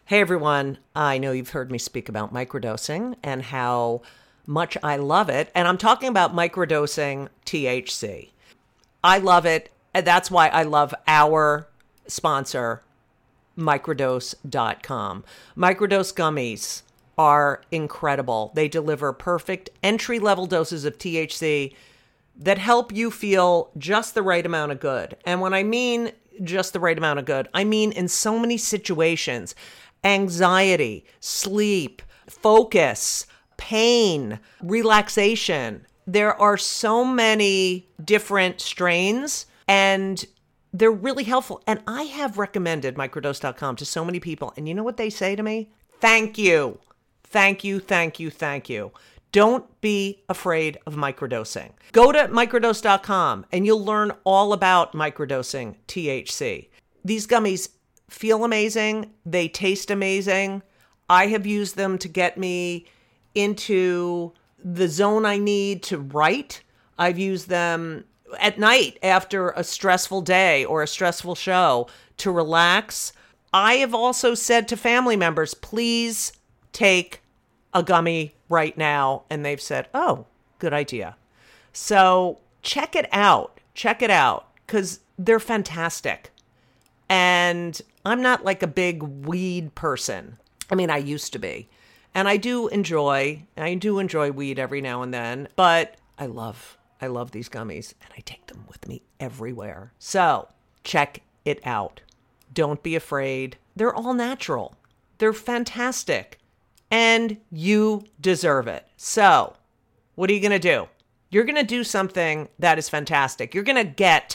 Hey everyone, I know you've heard me speak about microdosing and how much I love it. And I'm talking about microdosing THC. I love it. And that's why I love our sponsor, microdose.com. Microdose gummies are incredible. They deliver perfect entry-level doses of THC that help you feel just the right amount of good. And when I mean just the right amount of good, I mean in so many situations: anxiety, sleep, focus, pain, relaxation. There are so many different strains and they're really helpful. And I have recommended microdose.com to so many people. And you know what they say to me? Thank you. Thank you, thank you, thank you. Don't be afraid of microdosing. Go to microdose.com and you'll learn all about microdosing THC. These gummies feel amazing. They taste amazing. I have used them to get me into the zone I need to write. I've used them at night after a stressful day or a stressful show to relax. I have also said to family members, please take a gummy right now. And they've said, oh, good idea. So check it out. Check it out because they're fantastic. And I'm not like a big weed person. I mean, I used to be. And I do enjoy weed every now and then, but I love these gummies and I take them with me everywhere. So check it out. Don't be afraid. They're all natural. They're fantastic and you deserve it. So what are you going to do? You're going to do something that is fantastic. You're going to get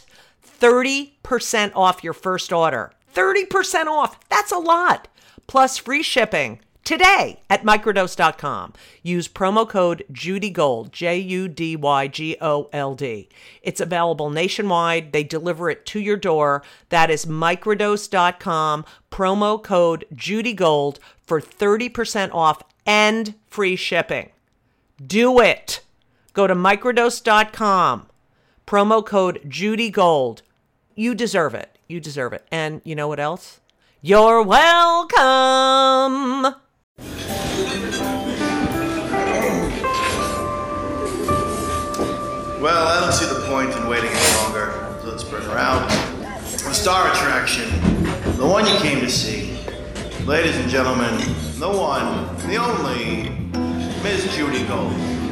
30% off your first order. 30% off. That's a lot. Plus free shipping today at microdose.com. Use promo code JudyGold, JUDYGOLD. It's available nationwide. They deliver it to your door. That is microdose.com, promo code JudyGold for 30% off and free shipping. Do it. Go to microdose.com, promo code JudyGold. You deserve it. You deserve it. And you know what else? You're welcome. Well, I don't see the point in waiting any longer, so let's bring her out. The star attraction, the one you came to see. Ladies and gentlemen, the one, the only, Miss Judy Gold.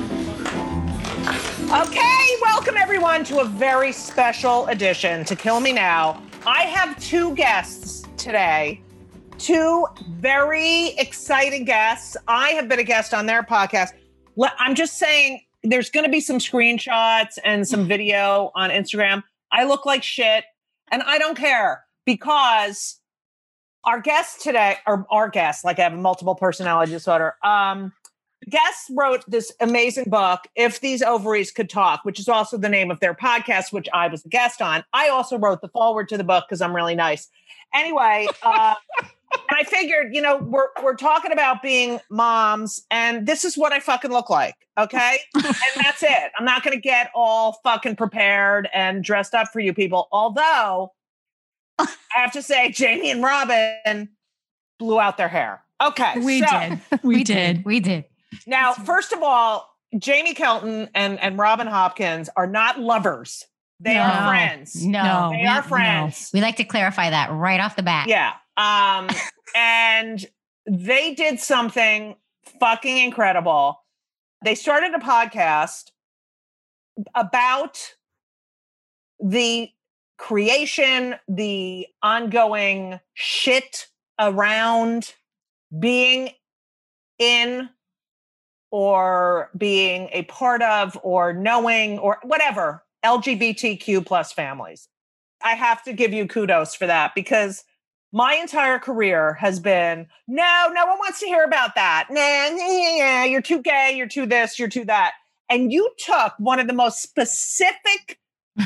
Okay, welcome everyone to a very special edition to Kill Me Now. I have two guests today, two very exciting guests. I have been a guest on their podcast. I'm just saying there's going to be some screenshots and some video on Instagram. I look like shit and I don't care because our guest today, or our guest, like I have a multiple personality disorder, guest wrote this amazing book, If These Ovaries Could Talk, which is also the name of their podcast, which I was a guest on. I also wrote the foreword to the book because I'm really nice. Anyway, and I figured, you know, we're talking about being moms, and this is what I fucking look like, okay? And that's it. I'm not going to get all fucking prepared and dressed up for you people. Although, I have to say, Jamie and Robin blew out their hair. Okay. We did. Now, first of all, Jamie Kelton and Robin Hopkins are not lovers. They are friends. They are friends. We like to clarify that right off the bat. Yeah. And they did something fucking incredible. They started a podcast about the creation, the ongoing shit around being in or being a part of or knowing or whatever LGBTQ plus families. I have to give you kudos for that because my entire career has been, no one wants to hear about that. Nah, you're too gay, you're too this, you're too that. And you took one of the most specific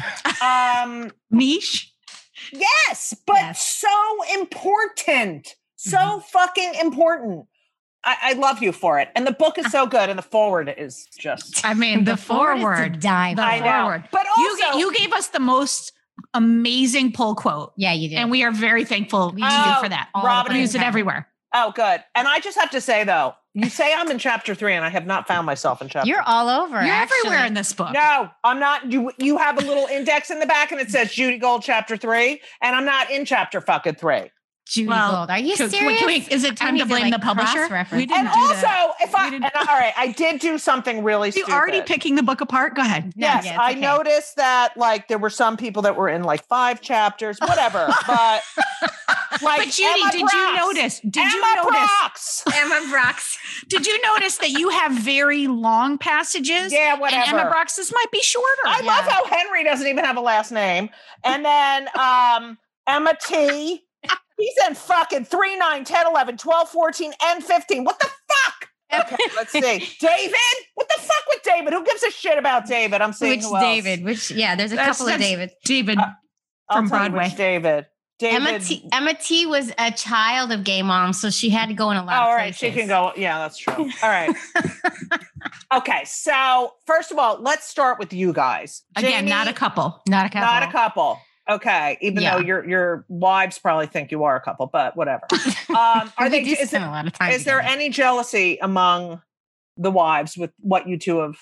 niche. Yes, but so important. So fucking important. I love you for it. And the book is so good. And the foreword is just... I mean, the foreword. I know. But also... You gave us the most amazing pull quote. Yeah, you did. And we are very thankful to you for that. Robin use it everywhere. Oh, good. And I just have to say, though, you say I'm in chapter 3, and I have not found myself in chapter. You're all over. You're actually. everywhere in this book. No, I'm not. You have a little index in the back, and it says Judy Gold chapter 3, and I'm not in chapter fucking 3. Judy Gold. Are you serious? Is it time to blame the publisher? We didn't And do also, that. all right, I did do something really You stupid. already picking the book apart? Go ahead. Yes, Yeah, I okay. noticed that like there were some people that were in like 5 chapters, whatever. But like, But Judy, Emma did Brox. you notice? Did Emma you notice? Brox. Emma Brox. Did you notice that you have very long passages? Yeah, whatever. And Emma Brox's might be shorter. I love how Henry doesn't even have a last name. And then Emma T. He's in fucking 3, 9, 10, 11, 12, 14, and 15. What the fuck? Okay, let's see. David? What the fuck with David? Who gives a shit about David? I'm seeing Which who else. David? There's a couple of Davids. David I'll from tell you Broadway. which David. Emma T was a child of Gay Moms, so she had to go in a lot of all right, places. she can go. Yeah, that's true. All right. Okay, so first of all, let's start with you guys. Again, Jamie, not a couple. Not a couple. Not a couple. Okay, even though your wives probably think you are a couple, but whatever. Are We they? do spend a lot of time Is there together. any jealousy among the wives with what you two have?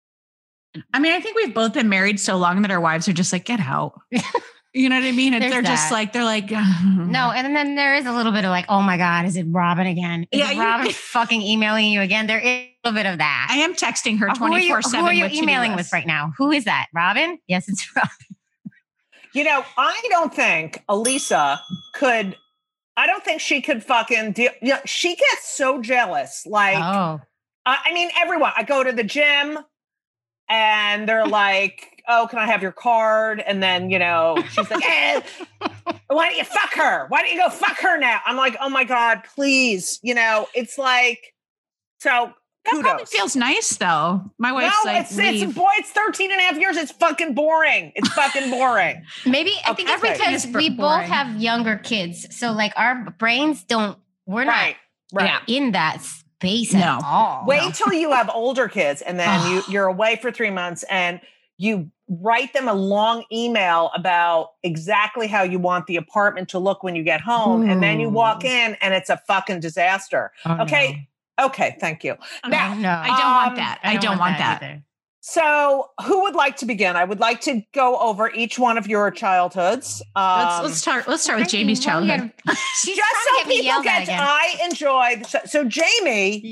I mean, I think we've both been married so long that our wives are just like, get out. You know what I mean? And There's they're just that. like, No, and then there is a little bit of like, oh my God, is it Robin again? Is it Robin fucking emailing you again? There is a little bit of that. I am texting her Who are you- 24/7. Who are you with to-do emailing lists. with right now? Who is that? Robin? Yes, it's Robin. You know, I don't think Elisa could. I don't think she could fucking deal. You know, she gets so jealous. Like, I mean, everyone. I go to the gym, and they're like, "Oh, can I have your card?" And then, you know, she's like, "Why don't you fuck her? Why don't you go fuck her now?" I'm like, "Oh my God, please!" You know, it's like so. That probably feels nice though. My wife's No, like, it's 13 and a half years. It's fucking boring. It's fucking boring. Maybe I think it's Okay. because we both have younger kids. So like our brains we're Right. not in that space at all. Wait till you have older kids and then you're away for 3 months and you write them a long email about exactly how you want the apartment to look when you get home. And then you walk in and it's a fucking disaster. Okay. No. Okay. Thank you. Now, no. I don't want that. I don't want that. either. So who would like to begin? I would like to go over each one of your childhoods. Let's start with Jamie's childhood. She's Just trying to so get me people yelled at get, again. I enjoy the show. So Jamie,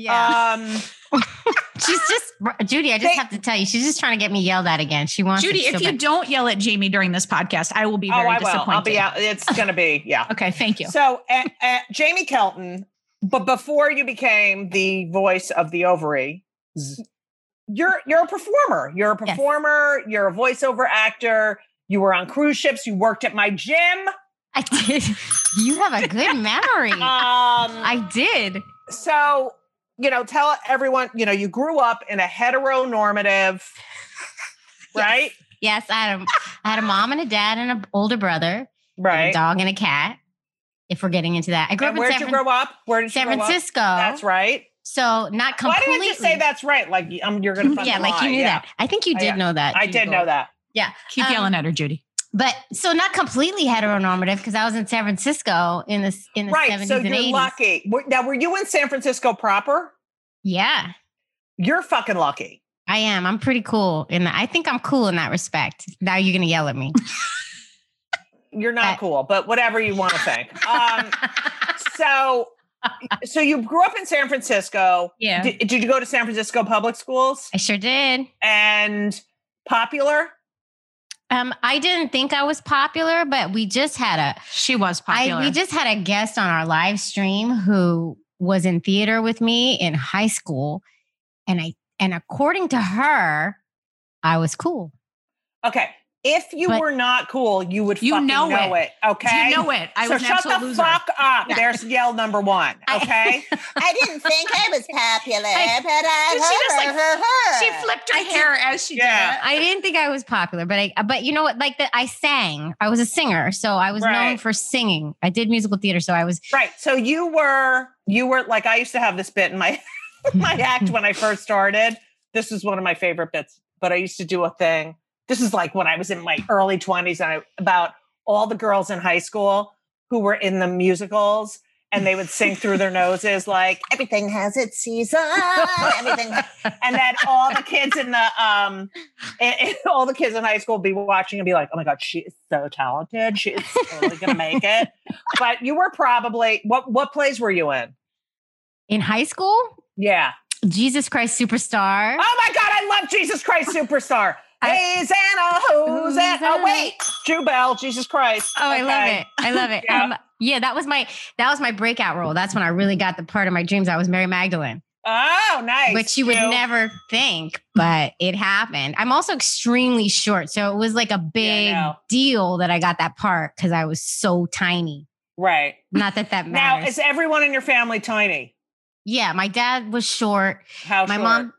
She's just Judy. I just have to tell you, she's just trying to get me yelled at again. She wants Judy, it so if you bad. don't yell at Jamie during this podcast, I will be very I will. disappointed. I'll be out. It's going to be, yeah. Okay, thank you. So Jamie Kelton, but before you became the voice of the ovary, you're a performer. You're a performer. You're a voiceover actor. You were on cruise ships. You worked at my gym. I did. You have a good memory. I did. So, you know, tell everyone, you know, you grew up in a heteronormative, right? Yes, I had a mom and a dad and an older brother, Right. a dog and a cat. If we're getting into that, I grew And up in where'd you grow up? Where did you San grow up? Francisco. That's right. So not Why completely. didn't you say that's right? Like you're going to fucking Yeah, like lie. you knew that. I think you did know that. I Judy did Gold. know that. Yeah. Keep yelling at her, Judy. But so not completely heteronormative because I was in San Francisco in the 70s Right. and So 80s. you're lucky. Now, were you in San Francisco proper? Yeah, You're fucking lucky. I am. I'm pretty cool I think I'm cool in that respect. Now you're going to yell at me. You're not cool, but whatever you want to think. So you grew up in San Francisco. Yeah. Did you go to San Francisco public schools? I sure did. And popular? I didn't think I was popular, but we just had She was popular. we just had a guest on our live stream who was in theater with me in high school. And according to her, I was cool. Okay. If you were not cool, you would fucking know it. Okay. You know it. I so was an shut absolute the loser. fuck up. There's yell number one. Okay. I didn't think I was popular, She flipped her hair as she did it. I didn't think I was popular, but you know what? Like I sang. I was a singer, so I was known for singing. I did musical theater, so I was right. So you were like I used to have this bit in my my act when I first started. This is one of my favorite bits, but I used to do a thing. This is like when I was in my early 20s and about all the girls in high school who were in the musicals and they would sing through their noses like Everything has its season. Everything. and then all the kids in the all the kids in high school would be watching and be like, oh my God, she is so talented. She is totally gonna make it. But you were probably what plays were you in? In high school, Yeah. Jesus Christ Superstar. Oh my God, I love Jesus Christ Superstar. Hey, Xana, who's that? Oh, wait. Drew Bell, Jesus Christ. Oh, I love it. I love it. Yeah. That was my breakout role. That's when I really got the part of my dreams. I was Mary Magdalene, Oh, nice. which you would never think, but it happened. I'm also extremely short. So it was like a big deal that I got that part because I was so tiny. Right. Not that Now, matters. is everyone in your family tiny? Yeah, my dad was short. How My short? mom,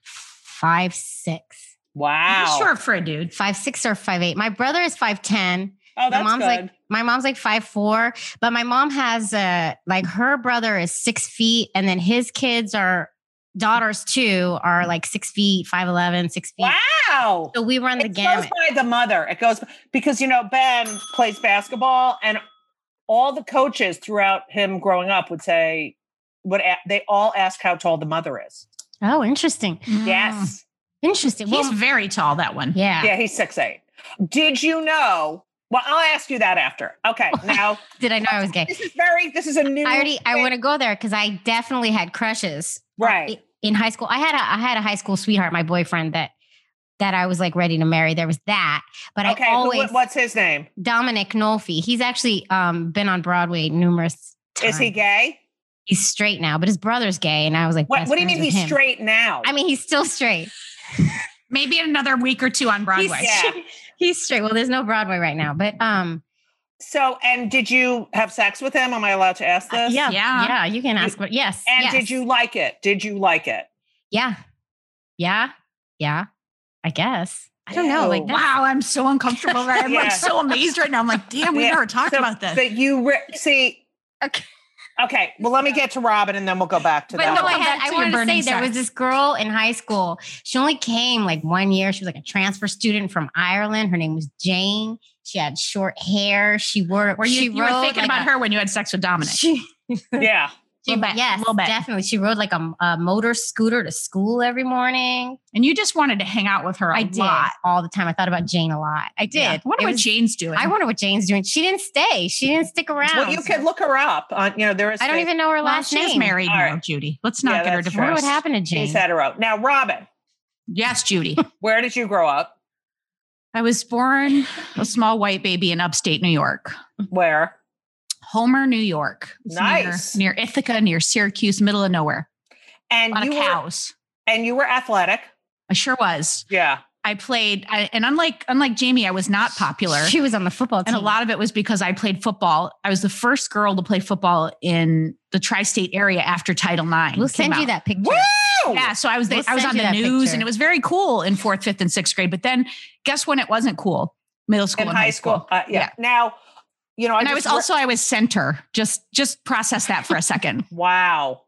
5'6". Wow. Short for a dude. 5'6" or 5'8". My brother is 5'10". Oh, that's good. My mom's like 5'4", but my mom has like her brother is 6 feet, and then his daughters too are like 6 feet, 5'11", 6 feet. Wow. So we run the It gamut. goes by the mother. It goes because, Ben plays basketball and all the coaches throughout him growing up would say, they all ask how tall the mother is. Oh, interesting. Yes. Interesting. He's Well, very tall, that one. yeah. Yeah, he's 6'8". Did you know? Well, I'll ask you that after. Okay. Now, Did I know I was gay? this is a new. I want to go there because I definitely had crushes. Right. In high school. I had a high school sweetheart, my boyfriend that I was like ready to marry. There was that, but Okay. I always What's his name? Dominic Nolfi. He's actually been on Broadway numerous times. Is he gay? He's straight now, but his brother's gay, and I was like, What best do you friends mean with he's him. straight now? I mean, he's still straight. Maybe another week or two on Broadway. Yeah. He's straight. Well, there's no Broadway right now, but So, and did you have sex with him? Am I allowed to ask this? yeah. You can ask, but yes. And yes. did you like it? Did you like it? Yeah. I guess. I don't know. Like, Ew. that's- Wow, I'm so uncomfortable. Right? I'm Yeah. like so amazed right now. I'm like, damn, we Yeah. never talked So- about this. But you see. Okay. Okay. Well, let me get to Robin, and then we'll go back to But that. no, one. come back I to wanted your to say burning there was sex. this girl in high school. She only came like 1 year. She was like a transfer student from Ireland. Her name was Jane. She had short hair. She wore. Were you were rode thinking like about a- her when you had sex with Dominic? She, Yeah. yes, little bit. definitely. She rode like a motor scooter to school every morning. And you just wanted to hang out with her a I did lot. all the time. I thought about Jane a lot. I did. Yeah. I wonder It what was- Jane's doing. I wonder what Jane's doing. She didn't stay. She didn't stick around. Well, you could look her up. There is. I don't even know her well, last she's name. married All now, right. Judy. Let's not Yeah, get her that's I wonder divorced. what happened to Jane. She's hetero. Now, Robin, Yes, Judy. where did you grow up? I was born a small white baby in upstate New York. Where? Homer, New York. It's Nice. Near Ithaca, near Syracuse, middle of nowhere. And A lot you of were cows. athletic. I sure was. Yeah. I played, and unlike Jamie, I was not popular. She was on the football team. And a lot of it was because I played football. I was the first girl to play football in the tri-state area after Title IX. We'll came send you out. that picture. Woo! Yeah, so I was We'll I was send on you the that news, picture. and it was very cool in 4th, 5th, and 6th grade. But then, guess when it wasn't cool? Middle school In and high school. Yeah. Yeah. Now, And I was center. Just process that for a second. Wow.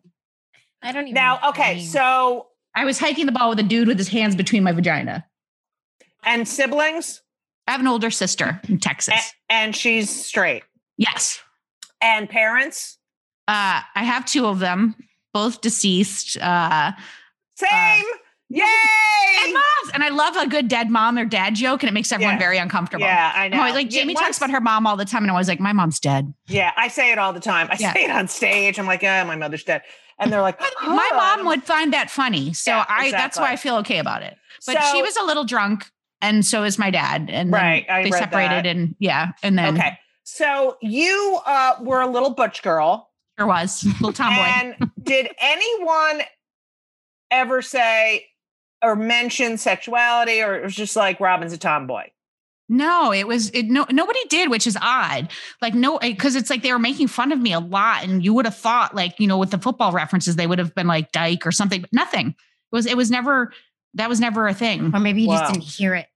I don't even Now, know. okay. So, I was hiking the ball with a dude with his hands between my vagina. and siblings, I have an older sister in Texas. and she's straight. Yes. And parents, I have 2 of them, both deceased. same. Yay! And moms. And I love a good dead mom or dad joke, and it makes everyone Yeah. very uncomfortable. Yeah, I I'm know. always like, Jamie talks about her mom all the time, and I was like, my mom's dead. Yeah, I say it all the time. I Yeah. say it on stage. I'm like, yeah, my mother's dead. And they're like, My mom would find that funny. So Yeah, that's why I feel okay about it. But So- she was a little drunk, and so is my dad. And then Right, I they read separated, that. and then okay. So you were a little butch girl. there was little tomboy. And did anyone ever say or mention sexuality, or it was just like Robin's a tomboy? No, nobody did, which is odd. Like, no, because it's like they were making fun of me a lot. And you would have thought, like, with the football references, they would have been like dyke or something, but nothing. It was never a thing. Or maybe you Wow. just didn't hear it.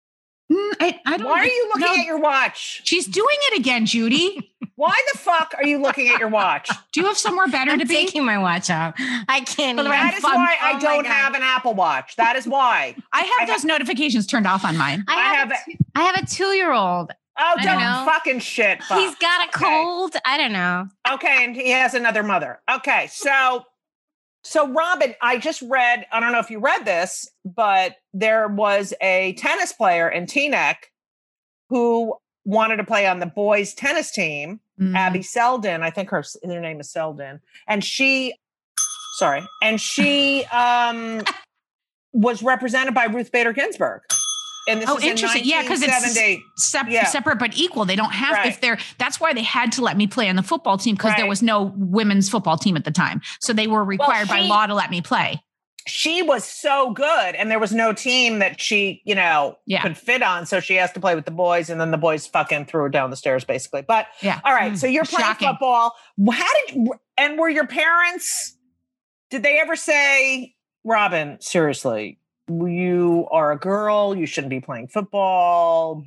I don't Why are you looking no, at your watch? She's doing it again, Judy. Why the fuck are you looking at your watch? Do you have somewhere better I'm to be? taking my watch out. I can't. By the way, even. That is fun. why Oh I my don't God. have an Apple Watch. That is why. I have those notifications turned off on mine. I have I have a 2-year-old, Oh, I don't don't know. fucking shit. Fuck. He's got a cold. I don't know. Okay, and he has another mother. Okay, so Robin, I just read, I don't know if you read this, but there was a tennis player in Teaneck who wanted to play on the boys tennis team, Abby Selden. I think her name is Selden. And she was represented by Ruth Bader Ginsburg. And this is interesting. Yeah, because it's separate but equal. They don't have if they're. That's why they had to let me play on the football team because there was no women's football team at the time, so they were required by law to let me play. She was so good, and there was no team that she, could fit on, so she has to play with the boys, and then the boys fucking threw her down the stairs, basically. But all right, so you're playing football. Were your parents? Did they ever say, Robin, seriously? You are a girl. You shouldn't be playing football.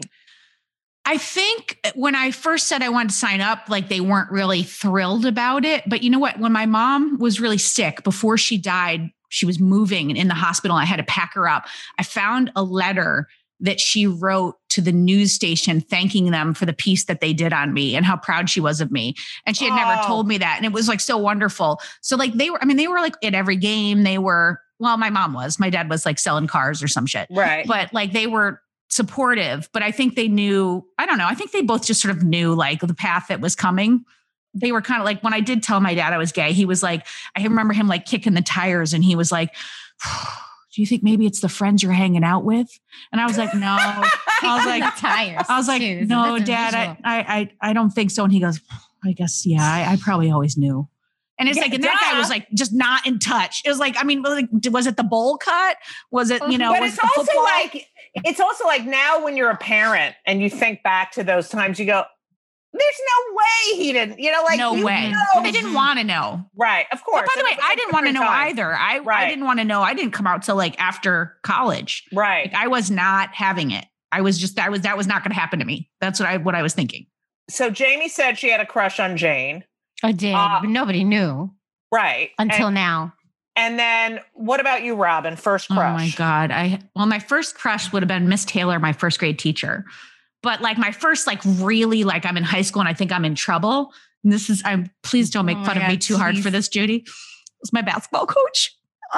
I think when I first said I wanted to sign up, like they weren't really thrilled about it. But you know what? When my mom was really sick before she died, she was moving in the hospital. I had to pack her up. I found a letter that she wrote to the news station thanking them for the piece that they did on me and how proud she was of me. And she had never told me that. And it was like so wonderful. So like they were like at every game. They were, well, my mom was, my dad was like selling cars or some shit. Right. But like they were supportive, but I think they knew, I don't know. I think they both just sort of knew like the path that was coming. They were kind of like, when I did tell my dad I was gay, he was like, I remember him like kicking the tires and he was like, do you think maybe it's the friends you're hanging out with? And I was like, no. I was like, tires. I was like, no, Dad, I don't think so. And he goes, I guess, yeah, I probably always knew. And it's like, and that guy was like, just not in touch. It was like, I mean, was it the bowl cut? Was it, but was it's the also football? it's also like now when you're a parent and you think back to those times, you go, there's no way he didn't, no way. They didn't want to know. Right. Of course. But by the way, I didn't want to know either. I didn't want to know. I didn't come out till like after college. Right. Like, I was not having it. I was just, that was not going to happen to me. That's what I was thinking. So Jamie said she had a crush on Jane. I did, but nobody knew. Right. Until now. And then what about you, Robin? First crush? Oh my God. My first crush would have been Miss Taylor, my first grade teacher. But like my first, like really like I'm in high school and I think I'm in trouble. And please don't make fun of me too hard for this, Judy. It was my basketball coach.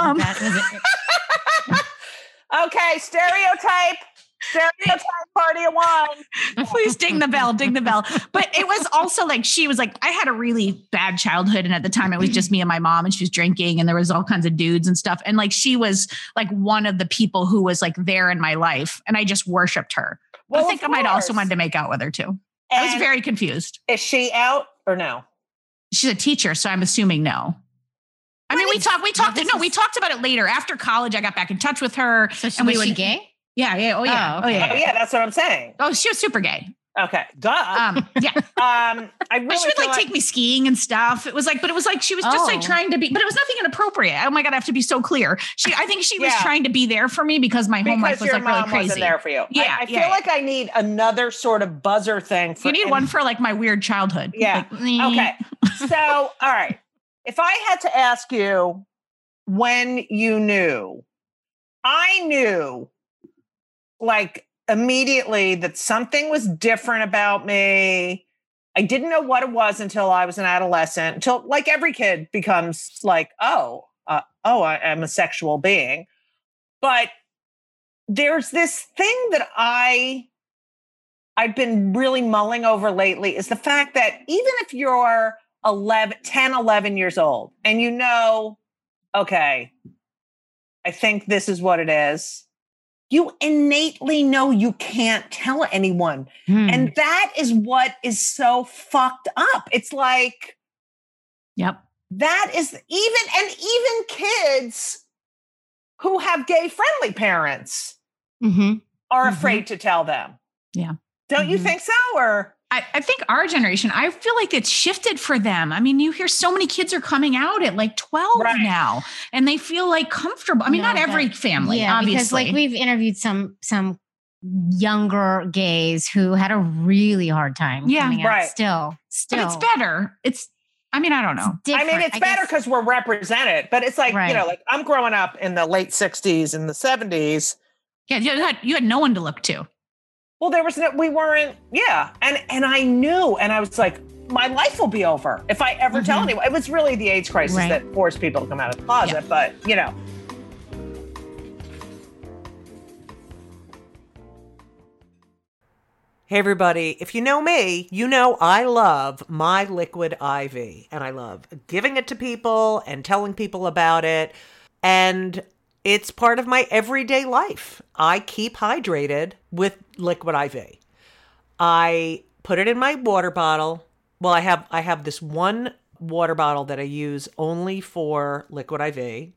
Okay. Stereotype party of one. Please ding the bell. But it was also like, she was like, I had a really bad childhood. And at the time it was just me and my mom and she was drinking and there was all kinds of dudes and stuff. And like, she was like one of the people who was like there in my life. And I just worshiped her. Well, I think I might also wanted to make out with her too. And I was very confused. Is she out or no? She's a teacher. So I'm assuming no. I mean, we talked about it later. After college, I got back in touch with her. So was she gay? Yeah. Oh, yeah. Oh, okay. Oh, yeah. That's what I'm saying. Oh, she was super gay. Okay. Duh. Yeah. I really but she would like take me skiing and stuff. It was like, she was just like trying to be, but it was nothing inappropriate. Oh my God, I have to be so clear. I think she was trying to be there for me because my home life was like really crazy. Wasn't there for you. Yeah. I feel like I need another sort of buzzer thing. You need one for like my weird childhood. Yeah. Like, okay. So, all right. If I had to ask you when you knew, I knew like immediately that something was different about me. I didn't know what it was until I was an adolescent, until like every kid becomes like, I'm a sexual being. But there's this thing that I've been really mulling over lately is the fact that even if you're 10, 11 years old and you know, okay, I think this is what it is. You innately know you can't tell anyone. And that is what is so fucked up. It's like, yep. That is even kids who have gay friendly parents are afraid to tell them. Yeah. Don't you think so? Or I think our generation, I feel like it's shifted for them. I mean, you hear so many kids are coming out at like 12 now and they feel like comfortable. I mean, not every family, obviously. Because like we've interviewed some younger gays who had a really hard time coming out still. But it's better. I don't know. It's better because we're represented, but it's like, like I'm growing up in the late 60s and the 70s. Yeah. You had no one to look to. Well, we weren't, yeah. And I knew, and I was like, my life will be over if I ever tell anyone. It was really the AIDS crisis that forced people to come out of the closet, but you know. Hey everybody, if you know me, you know I love my Liquid IV, and I love giving it to people and telling people about it, and it's part of my everyday life. I keep hydrated with Liquid IV. I put it in my water bottle. Well, I have this one water bottle that I use only for Liquid IV,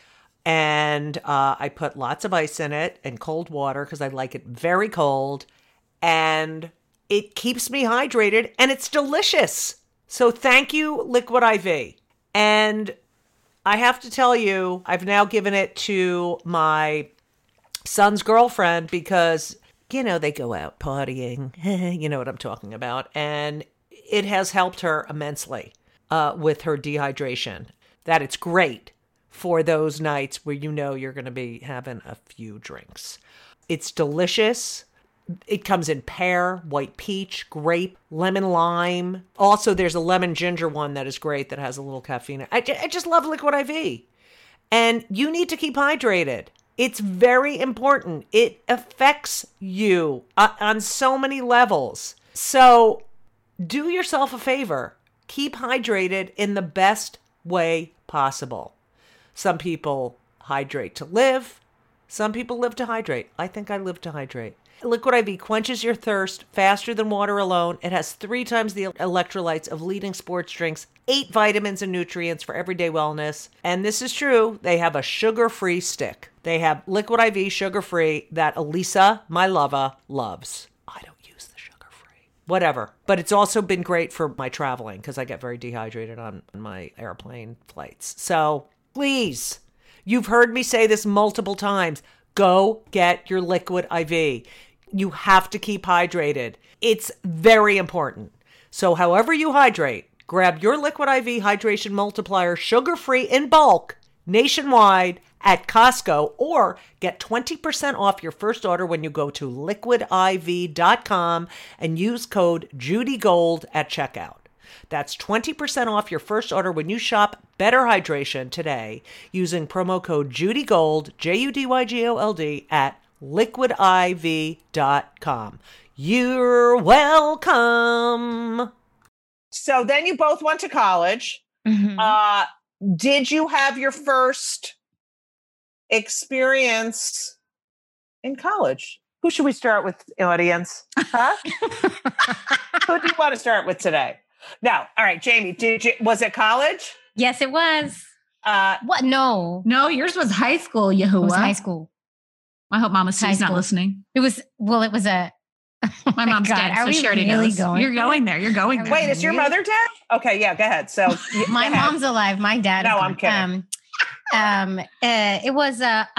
and I put lots of ice in it and cold water because I like it very cold. And it keeps me hydrated, and it's delicious. So thank you, Liquid IV. And I have to tell you, I've now given it to my son's girlfriend because, you know, they go out partying. You know what I'm talking about. And it has helped her immensely with her dehydration. That it's great for those nights where you know you're going to be having a few drinks. It's delicious. It comes in pear, white peach, grape, lemon lime. Also, there's a lemon ginger one that is great that has a little caffeine. I just love Liquid IV. And you need to keep hydrated. It's very important. It affects you on so many levels. So do yourself a favor. Keep hydrated in the best way possible. Some people hydrate to live. Some people live to hydrate. I think I live to hydrate. Liquid IV quenches your thirst faster than water alone. It has 3 times the electrolytes of leading sports drinks, 8 vitamins and nutrients for everyday wellness. And this is true. They have a sugar-free stick. They have Liquid IV sugar-free that Elisa, my lover, loves. I don't use the sugar-free. Whatever. But it's also been great for my traveling because I get very dehydrated on my airplane flights. So please, you've heard me say this multiple times. Go get your Liquid IV. You have to keep hydrated. It's very important. So however you hydrate, grab your Liquid IV Hydration Multiplier sugar-free in bulk nationwide at Costco or get 20% off your first order when you go to liquidiv.com and use code JudyGold at checkout. That's 20% off your first order when you shop Better Hydration today using promo code JudyGold, JUDYGOLD at liquidiv.com. You're welcome. So then you both went to college. Did you have your first experience in college? Who should we start with, audience? Huh? Who do you want to start with today? No. All right, Jamie, was it college? Yes, it was. What? No, yours was high school, Yahuwah. it was high school. I hope Mama C's not listening. It was a. My mom's dead, so she already knows. You're going there. Wait, is your mother dead? Okay, yeah, go ahead. So my mom's alive. My dad. No, I'm kidding. It was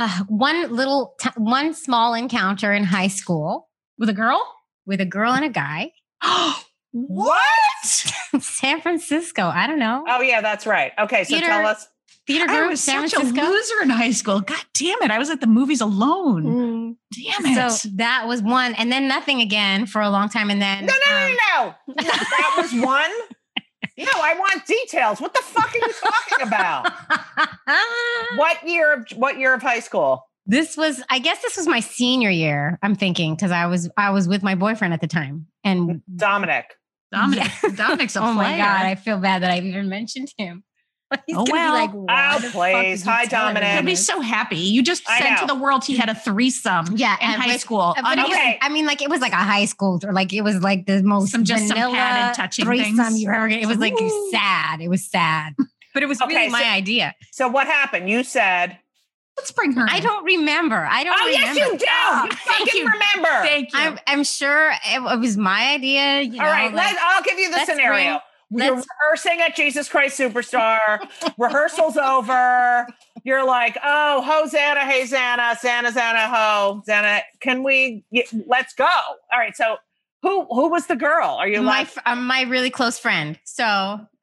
one small encounter in high school with a girl and a guy. What? San Francisco. I don't know. Oh yeah, that's right. Okay, so tell us. Theater I group, was San such Francisco. a loser in high school. God damn it. I was at the movies alone. Damn it. So that was one. And then nothing again for a long time. And then No. That was one? No, I want details. What the fuck are you talking about? What year of high school? I guess this was my senior year, I'm thinking, because I was with my boyfriend at the time. And Dominic's a oh my player. God, I feel bad that I've even mentioned him. He's gonna be like, why the fuck please. did you Hi, tell him Dominic. He'll be this? so happy. You just said to the world he had a threesome in high school. But it was like a high school, or like it was like the most some vanilla padded touching threesome things. you ever get. It was like sad. It was sad. But it was really my idea. So what happened? You said, let's bring her in. I don't remember. yes, you do. You fucking remember. Thank you. I'm sure it was my idea. All right, I'll give you the scenario. You're rehearsing at Jesus Christ Superstar. Rehearsal's over. You're like, oh, Hosanna, hey, Xana, Xana, ho, Xana. Let's go. All right. So who was the girl? Are you my really close friend? So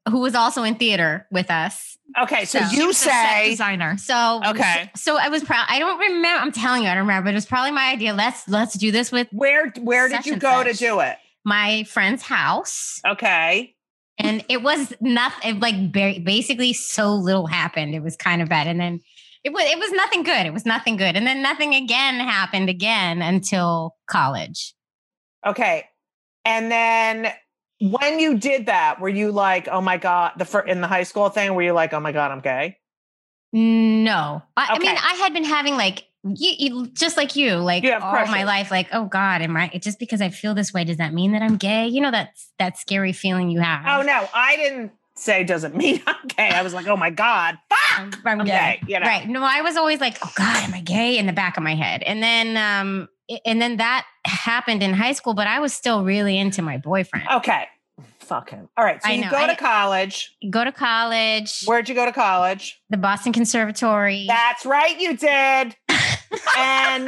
who was also in theater with us. Okay, so She you was a set say designer. So Okay. So I was proud. I don't remember. I'm telling you, I don't remember. But it was probably my idea. Let's do this with where did Such you and go to such. do it? my friend's house, Okay. and it was nothing. Like basically, so little happened. It was kind of bad, and then it was nothing good. It was nothing good, and then nothing again happened again until college. Okay. And then when you did that, were you like, oh my God, in the high school thing, were you like, oh my God, I'm gay? No, I mean, Okay. I had been having like you just like you, like You have all my crushes. life, like, oh God, am I just because I feel this way? Does that mean that I'm gay? You know, that scary feeling you have. Oh no, I didn't say doesn't mean I'm gay. I was like, oh my God, fuck. I'm gay, you know. Right. No, I was always like, oh God, am I gay in the back of my head? And then that happened in high school, but I was still really into my boyfriend. Okay. Fuck him. All right. So I you know, go to college. Go to college, Where'd you go to college? the Boston Conservatory. That's right, you did. And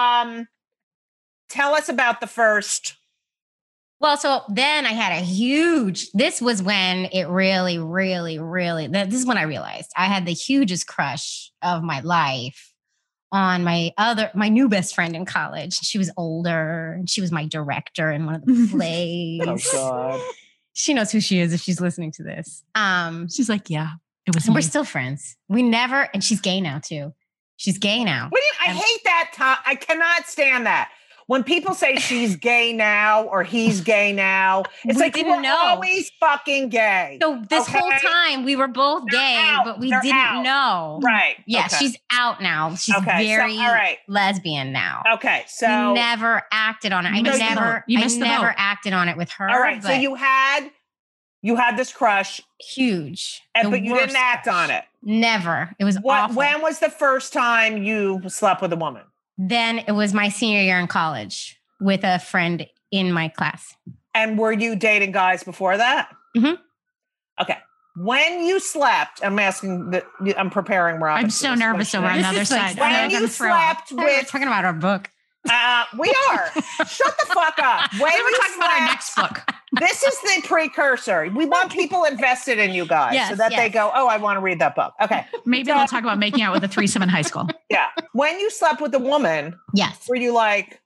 tell us about the first. Well, so then I had this was when it really, really, really, this is when I realized I had the hugest crush of my life on my new best friend in college. She was older and she was my director in one of the plays. God. She knows who she is if she's listening to this. She's like, yeah, it was And we're me. still friends. And she's gay now too. She's gay now. What do you, I hate that. I cannot stand that. When people say she's gay now or he's gay now, it's We like didn't we're know. always fucking gay. So this whole Okay. time we were both They're gay, out. but we They're didn't out. know. Right. Yeah, Okay. she's out now. She's Okay, so, very all right. lesbian now. Okay. I So never acted on it. You missed the boat. You missed the never boat. acted on it with her. all right. So but you had this crush, huge. and, The but you worst didn't act crush. on it. Never. It was What? awful. When was the first time you slept with a woman? Then it was my senior year in college with a friend in my class. And were you dating guys before that? Mhm. Okay. When you slept, I'm asking. I'm preparing Robin. I'm for so this nervous question. over on the This other is like side. when I'm When gonna you throw up. slept We're with, talking about our book. we are. Shut the fuck up. When We're you talking about our slept- next book. This is the precursor. We want people invested in you guys Yes, so that they yes. go, oh, I want to read that book. Okay. Maybe So- we'll talk about making out with a threesome in high school. Yeah. When you slept with a woman, Yes. were you like,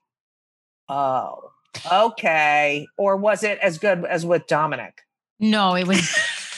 oh, okay? Or was it as good as with Dominic? No, it was.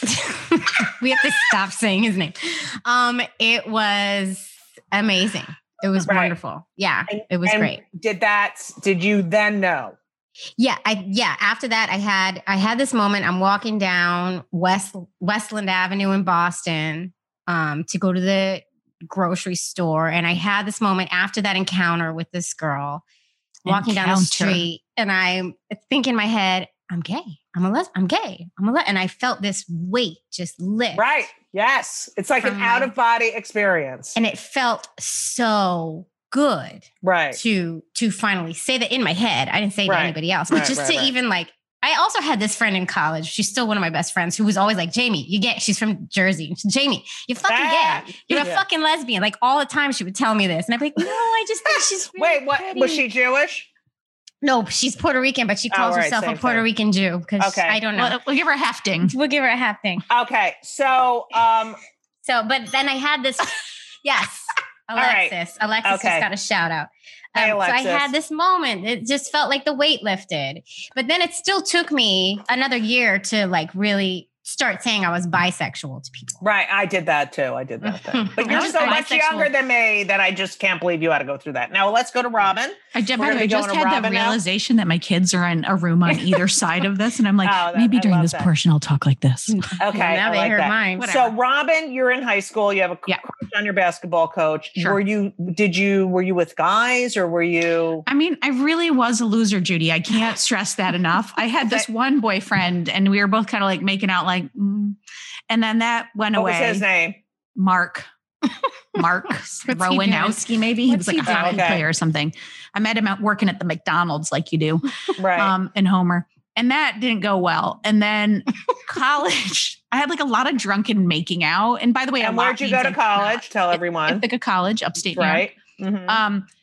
We have to stop saying his name. It was amazing. It was Right. wonderful. Yeah, And- it was and great. Did you then know? Yeah, after that, I had this moment. I'm walking down Westland Avenue in Boston to go to the grocery store, and I had this moment after that encounter with this girl walking down the Encounter. street, and I think in my head, I'm gay. I'm gay. And I felt this weight just lift. Right. Yes. It's like an From my- out of body experience. And it felt so good Right. to finally say that in my head. I didn't say it Right. to anybody else, but Right, just right, to right. even like, I also had this friend in college. She's still one of my best friends who was always like, Jamie, you gay. She's from Jersey. Jamie, you're fucking Ah, gay. You're a yeah. fucking lesbian. Like all the time she would tell me this. And I'd be like, no, I just think she's really Wait, what? pretty. Was she Jewish? No, she's Puerto Rican, but she calls right, herself a same Puerto thing. Rican Jew because Okay. I don't know. We'll give her a hefting. We'll give her a half thing. Okay. So, So, but then I had this, yes, right. Alexis. Alexis Okay. just got a shout out. Hey, So I Alexis. had this moment. It just felt like the weight lifted. But then it still took me another year to like really start saying I was bisexual to people. right. I did that too. I did that too. But I you're was so much bisexual. younger than me that I just can't believe you had to go through that. Now let's go to Robin. By the gonna way, I be just going to had the Robin now? realization that my kids are in a room on either side of this. And I'm like, maybe I during love this that. portion, I'll talk like this. Okay. Now I they like heard that. mine. So Robin, you're in high school. You have a Yeah. crush on your basketball coach. Sure. Were you with guys or were you? I mean, I really was a loser, Judy. I can't stress that enough. I had this one boyfriend and we were both kind of like making out like, and then that went What was away. his name? Mark he Rowanowski, maybe. He What's was like he a doing? hockey Okay. player or something. I met him out working at the McDonald's like you do. Right. In Homer. And that didn't go well. And then college, I had like a lot of drunken making out. And by the way, and a lot where'd you go means to like college? not. Tell everyone. Ithaca College, upstate New York. Right. Mhm.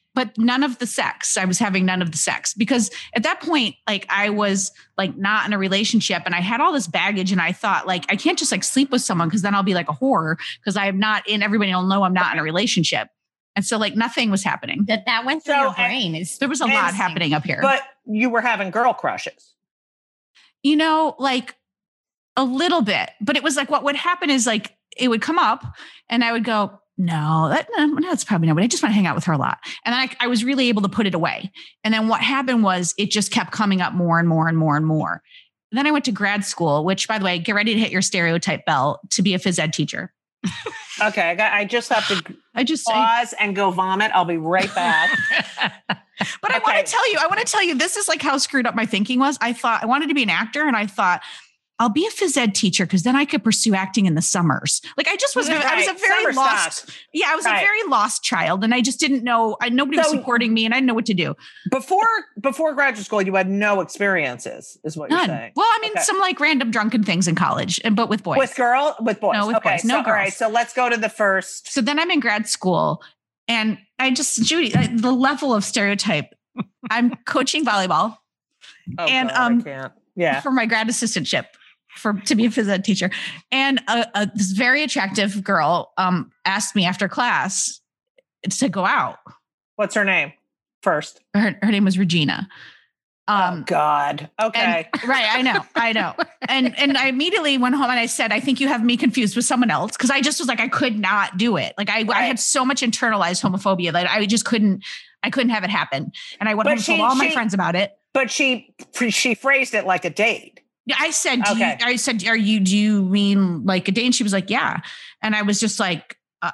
but none of the sex. I was having none of the sex because at that point, like I was like not in a relationship and I had all this baggage and I thought like, I can't just like sleep with someone because then I'll be like a whore because I'm not in, everybody will know I'm not in a relationship. And so like nothing was happening. That went through your brain. There was a lot happening up here. But you were having girl crushes. You know, like a little bit, but it was like, what would happen is like, it would come up and I would go, no, that's probably nobody. I just want to hang out with her a lot. And then I was really able to put it away. And then what happened was it just kept coming up more and more and more and more. And then I went to grad school, which by the way, get ready to hit your stereotype bell to be a phys ed teacher. Okay. I just have to pause and go vomit. I'll be right back. But I want to tell you, this is like how screwed up my thinking was. I thought I wanted to be an actor and I thought, I'll be a phys ed teacher because then I could pursue acting in the summers. Like I was a very lost. Yeah, I was a very lost child, and I just didn't know. Nobody was supporting me, and I didn't know what to do. Before graduate school, you had no experiences, is what you're saying. Well, I mean, some like random drunken things in college, but with boys. With boys. No, with boys. No girls. All right, so let's go to the first. So then I'm in grad school, and Judy, the level of stereotype. I'm coaching volleyball, and I can't. Yeah, for my grad assistantship. To be a phys ed teacher. And this very attractive girl asked me after class to go out. What's her name first? Her name was Regina. Oh God. Okay. Right. I know. And I immediately went home and I said, I think you have me confused with someone else. Cause I just was like, I could not do it. Like I had so much internalized homophobia that I just couldn't have it happen. And I went home and told all my friends about it. But she phrased it like a date. Yeah, I said, do you mean like a date? And she was like, yeah. And I was just like,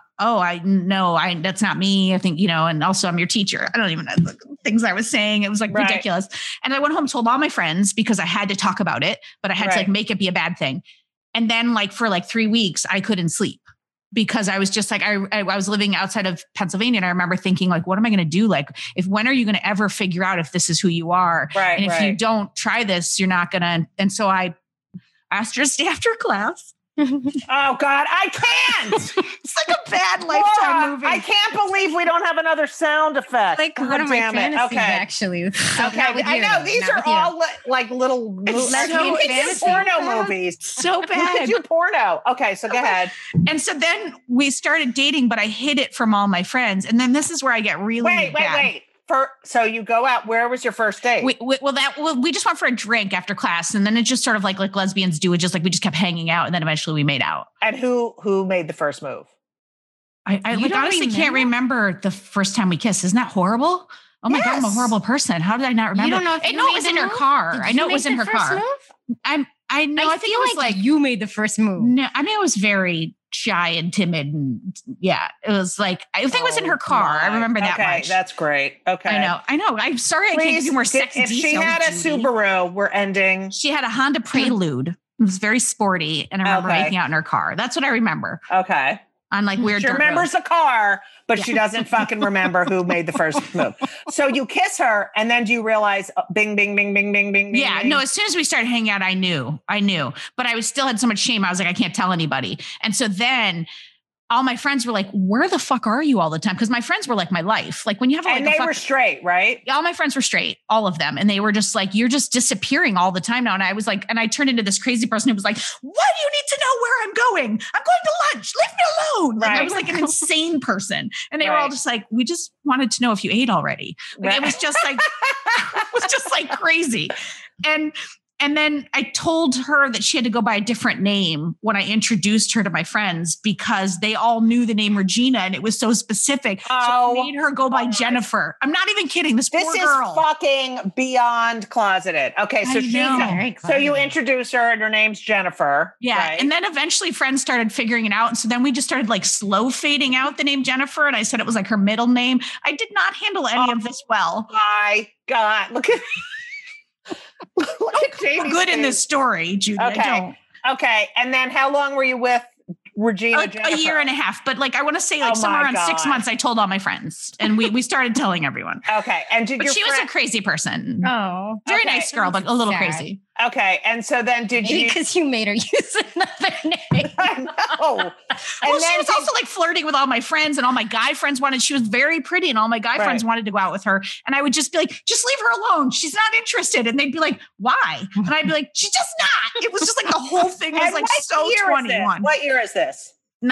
that's not me. I think, and also I'm your teacher. I don't even know the things I was saying. It was like ridiculous. And I went home and told all my friends because I had to talk about it, but I had to like make it be a bad thing. And then like for like 3 weeks, I couldn't sleep because I was just like, I was living outside of Pennsylvania. And I remember thinking like, what am I going to do? Like, when are you going to ever figure out if this is who you are? Right, and if you don't try this, you're not going to. And so I asked her to stay after class. Oh God, I can't. It's like a bad Lifetime movie. I can't believe we don't have another sound effect. Like one of my fantasies, actually. Okay, I know these are all like little porno movies. So bad. You could do porno. Okay, so go ahead. And so then we started dating, but I hid it from all my friends. And then this is where I get really wait. So you go out. Where was your first date? We just went for a drink after class, and then it just sort of like lesbians do. It just like we just kept hanging out, and then eventually we made out. And who made the first move? I honestly can't remember the first time we kissed. Isn't that horrible? Oh my God, I'm a horrible person. How did I not remember? You don't know if it was in her car. I know it was in her car. I know. I think it was like you made the first move. No, I mean, it was very shy and timid, and yeah, it was like I think it was in her car. I remember that much. Okay, that's great. Okay, I know. I'm sorry, I can't give you more sex details. If she had a Subaru, we're ending. She had a Honda Prelude. It was very sporty, and I remember making out in her car. That's what I remember. Okay. On like weird. She remembers the car, but she doesn't fucking remember who made the first move. So you kiss her, and then do you realize bing, bing, bing, bing, bing, bing, yeah, bing? No, as soon as we started hanging out, I knew, but I still had so much shame. I was like, I can't tell anybody. And so then all my friends were like, where the fuck are you all the time? Because my friends were like my life. Like when you have like, and they were straight, right? All my friends were straight, all of them. And they were just like, you're just disappearing all the time now. And I was like, and I turned into this crazy person who was like, why do you need to know where I'm going? I'm going to lunch. Leave me alone. Like, I was like an insane person. And they were all just like, we just wanted to know if you ate already. Like, it was just like, crazy. And then I told her that she had to go by a different name when I introduced her to my friends because they all knew the name Regina and it was so specific. So I made her go by Jennifer. I'm not even kidding. This poor girl. Is fucking beyond closeted. Okay, so you introduce her and her name's Jennifer. Yeah. Right? And then eventually friends started figuring it out. And so then we just started like slow fading out the name Jennifer. And I said it was like her middle name. I did not handle any of this well. My God. Look at Jamie's good in this story, Judy. Okay. And then how long were you with Regina? Jennifer? A year and a half. But like I want to say like somewhere around 6 months, I told all my friends and we started telling everyone. Okay. And she was a crazy person. Oh. Very nice girl, but a little crazy. Okay, and so then did Maybe you? because you made her use another name. I know. And Well, she then was also like flirting with all my friends, and all my guy friends she was very pretty, and all my guy friends wanted to go out with her. And I would just be like, just leave her alone. She's not interested. And they'd be like, why? And I'd be like, she's just not. It was just like the whole thing was And like what so year is 21. this? What year is this?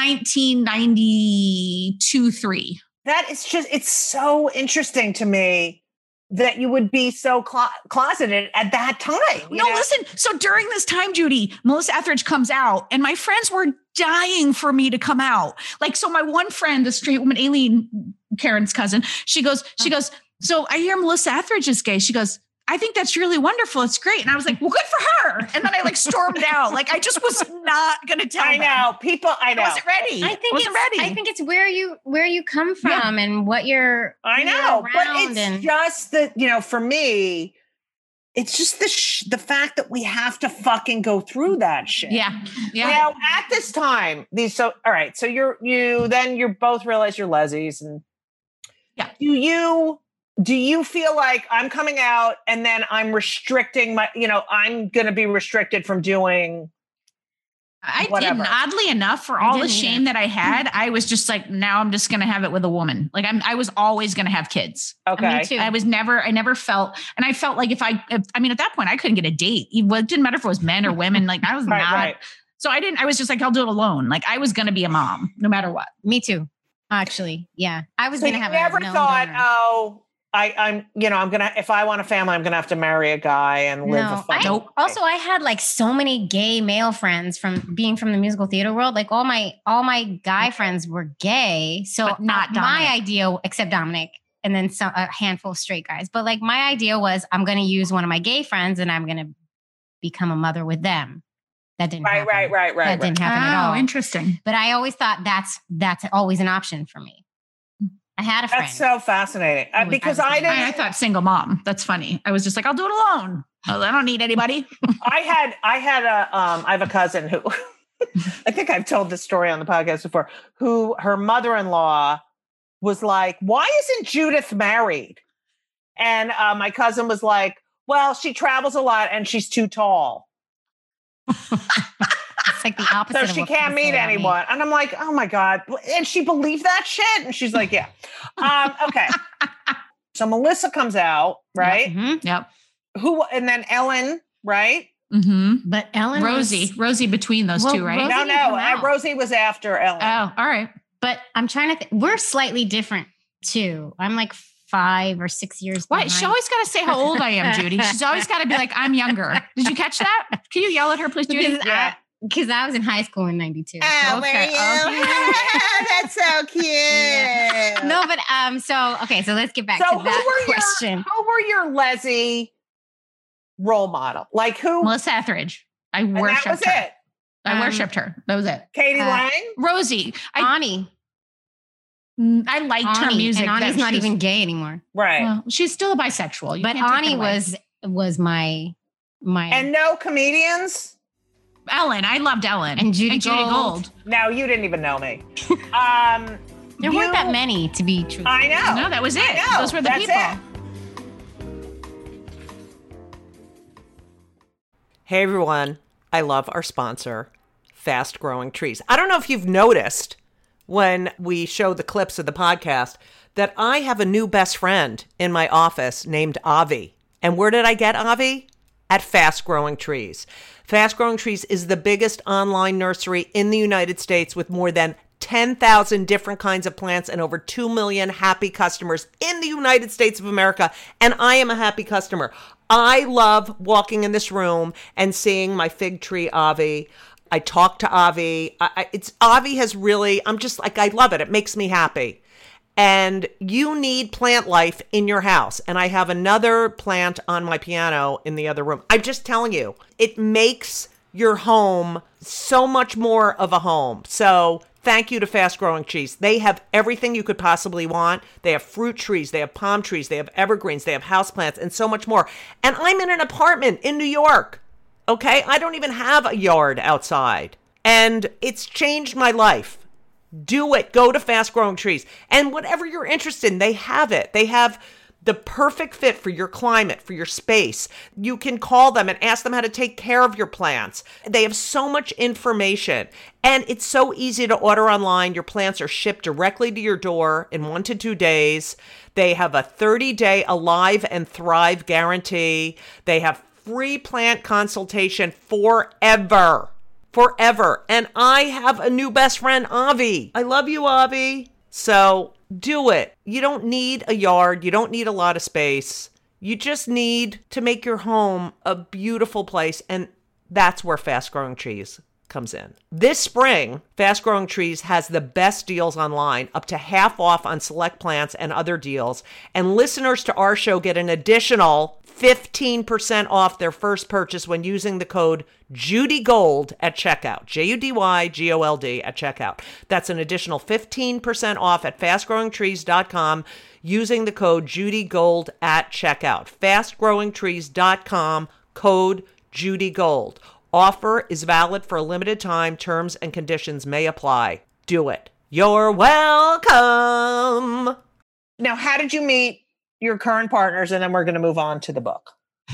1992-3. That is just, it's so interesting to me that you would be so closeted at that time. No, listen. So during this time, Judy, Melissa Etheridge comes out, and my friends were dying for me to come out. Like, so my one friend, the straight woman, Aileen, Karen's cousin, she goes, so I hear Melissa Etheridge is gay. She goes, I think that's really wonderful. It's great. And I was like, well, good for her. And then I like stormed out. Like, I just was not going to tell I know. People, I know. I wasn't ready. I think it's where you come from and what you're. I know, but it's and just that, for me, it's just the fact that we have to fucking go through that shit. Yeah. Now at this time, all right. So you're both realize you're lesbians, and do you feel like I'm coming out and then I'm restricting I'm going to be restricted from doing I whatever. didn't. Oddly enough, for all the shame that I had, I was just like, now I'm just going to have it with a woman. Like I was always going to have kids. Okay. Me too. I never felt, and I felt like at that point I couldn't get a date. It didn't matter if it was men or women. Like I was not. Right. So I was just like, I'll do it alone. Like I was going to be a mom no matter what. Me too. Actually. Yeah. I was So going to you have never a known thought, donor. I'm gonna, if I want a family, I'm gonna have to marry a guy and live a fucking life. Also, I had like so many gay male friends from being from the musical theater world. Like all my guy friends were gay. So But not my Dominic. idea, except Dominic, and then a handful of straight guys. But like my idea was I'm going to use one of my gay friends and I'm going to become a mother with them. That didn't happen. Right. That didn't happen at all. Interesting. But I always thought that's always an option for me. I had a friend. That's so fascinating because I didn't. I thought single mom. That's funny. I was just like, I'll do it alone. I don't need anybody. I have a cousin who, I think I've told this story on the podcast before, who her mother-in-law was like, why isn't Judith married? And my cousin was like, well, she travels a lot and she's too tall. It's like the opposite. So of she what can't people say meet about me. anyone. And I'm like, oh my God. And she believed that shit? And she's like, yeah. Okay. So Melissa comes out, right? Mhm. Yep. And then Ellen, right? Mm-hmm. But Ellen Rosie between those two, right? Rosie No, didn't come out. Rosie was after Ellen. Oh, all right. But I'm trying to think. We're slightly different too. I'm like 5 or 6 years. Why? behind. She always got to say how old I am, Judy. She's always got to be like, I'm younger. Did you catch that? Can you yell at her, please, Judy? Because I was in high school in 92. Oh, Okay, were you? okay. That's so cute. No, but so let's get back So to that question. who were your Leslie role model? Like who? Melissa Etheridge. I And that was worshipped her. it. I worshipped her. That was it. Katie Lang? Rosie. I Ani. liked her music. And Ani's that not she was- even gay anymore. Right. Well, she's still a bisexual. You But can't take Ani that away. was my And no comedians? Ellen. I loved Ellen And Judy Gold. Gold. No, you didn't even know me. There weren't that many to be truthful. I know. No, that was it. I know. Those were the That's people. it. Hey everyone, I love our sponsor, Fast Growing Trees. I don't know if you've noticed when we show the clips of the podcast that I have a new best friend in my office named Avi. And where did I get Avi? At Fast Growing Trees. Fast Growing Trees is the biggest online nursery in the United States with more than 10,000 different kinds of plants and over 2 million happy customers in the United States of America. And I am a happy customer. I love walking in this room and seeing my fig tree, Avi. I talk to Avi. Avi has really, I'm just like, I love it. It makes me happy. And you need plant life in your house. And I have another plant on my piano in the other room. I'm just telling you, it makes your home so much more of a home. So thank you to Fast Growing Trees. They have everything you could possibly want. They have fruit trees, they have palm trees, they have evergreens, they have houseplants, and so much more. And I'm in an apartment in New York. Okay? I don't even have a yard outside. And it's changed my life. Do it. Go to Fast Growing Trees. And whatever you're interested in, they have it. They have the perfect fit for your climate, for your space. You can call them and ask them how to take care of your plants. They have so much information, and it's so easy to order online. Your plants are shipped directly to your door in 1 to 2 days. They have a 30-day Alive and Thrive guarantee. They have free plant consultation forever. And I have a new best friend, Avi. I love you, Avi. So do it. You don't need a yard. You don't need a lot of space. You just need to make your home a beautiful place. And that's where Fast Growing Trees comes in. This spring, Fast Growing Trees has the best deals online, up to half off on select plants and other deals. And listeners to our show get an additional 15% off their first purchase when using the code JudyGold at checkout. JUDYGOLD at checkout. That's an additional 15% off at fastgrowingtrees.com using the code JudyGold at checkout. Fastgrowingtrees.com, code JudyGold. Offer is valid for a limited time. Terms and conditions may apply. Do it. You're welcome. Now, how did you meet your current partners? And then we're going to move on to the book.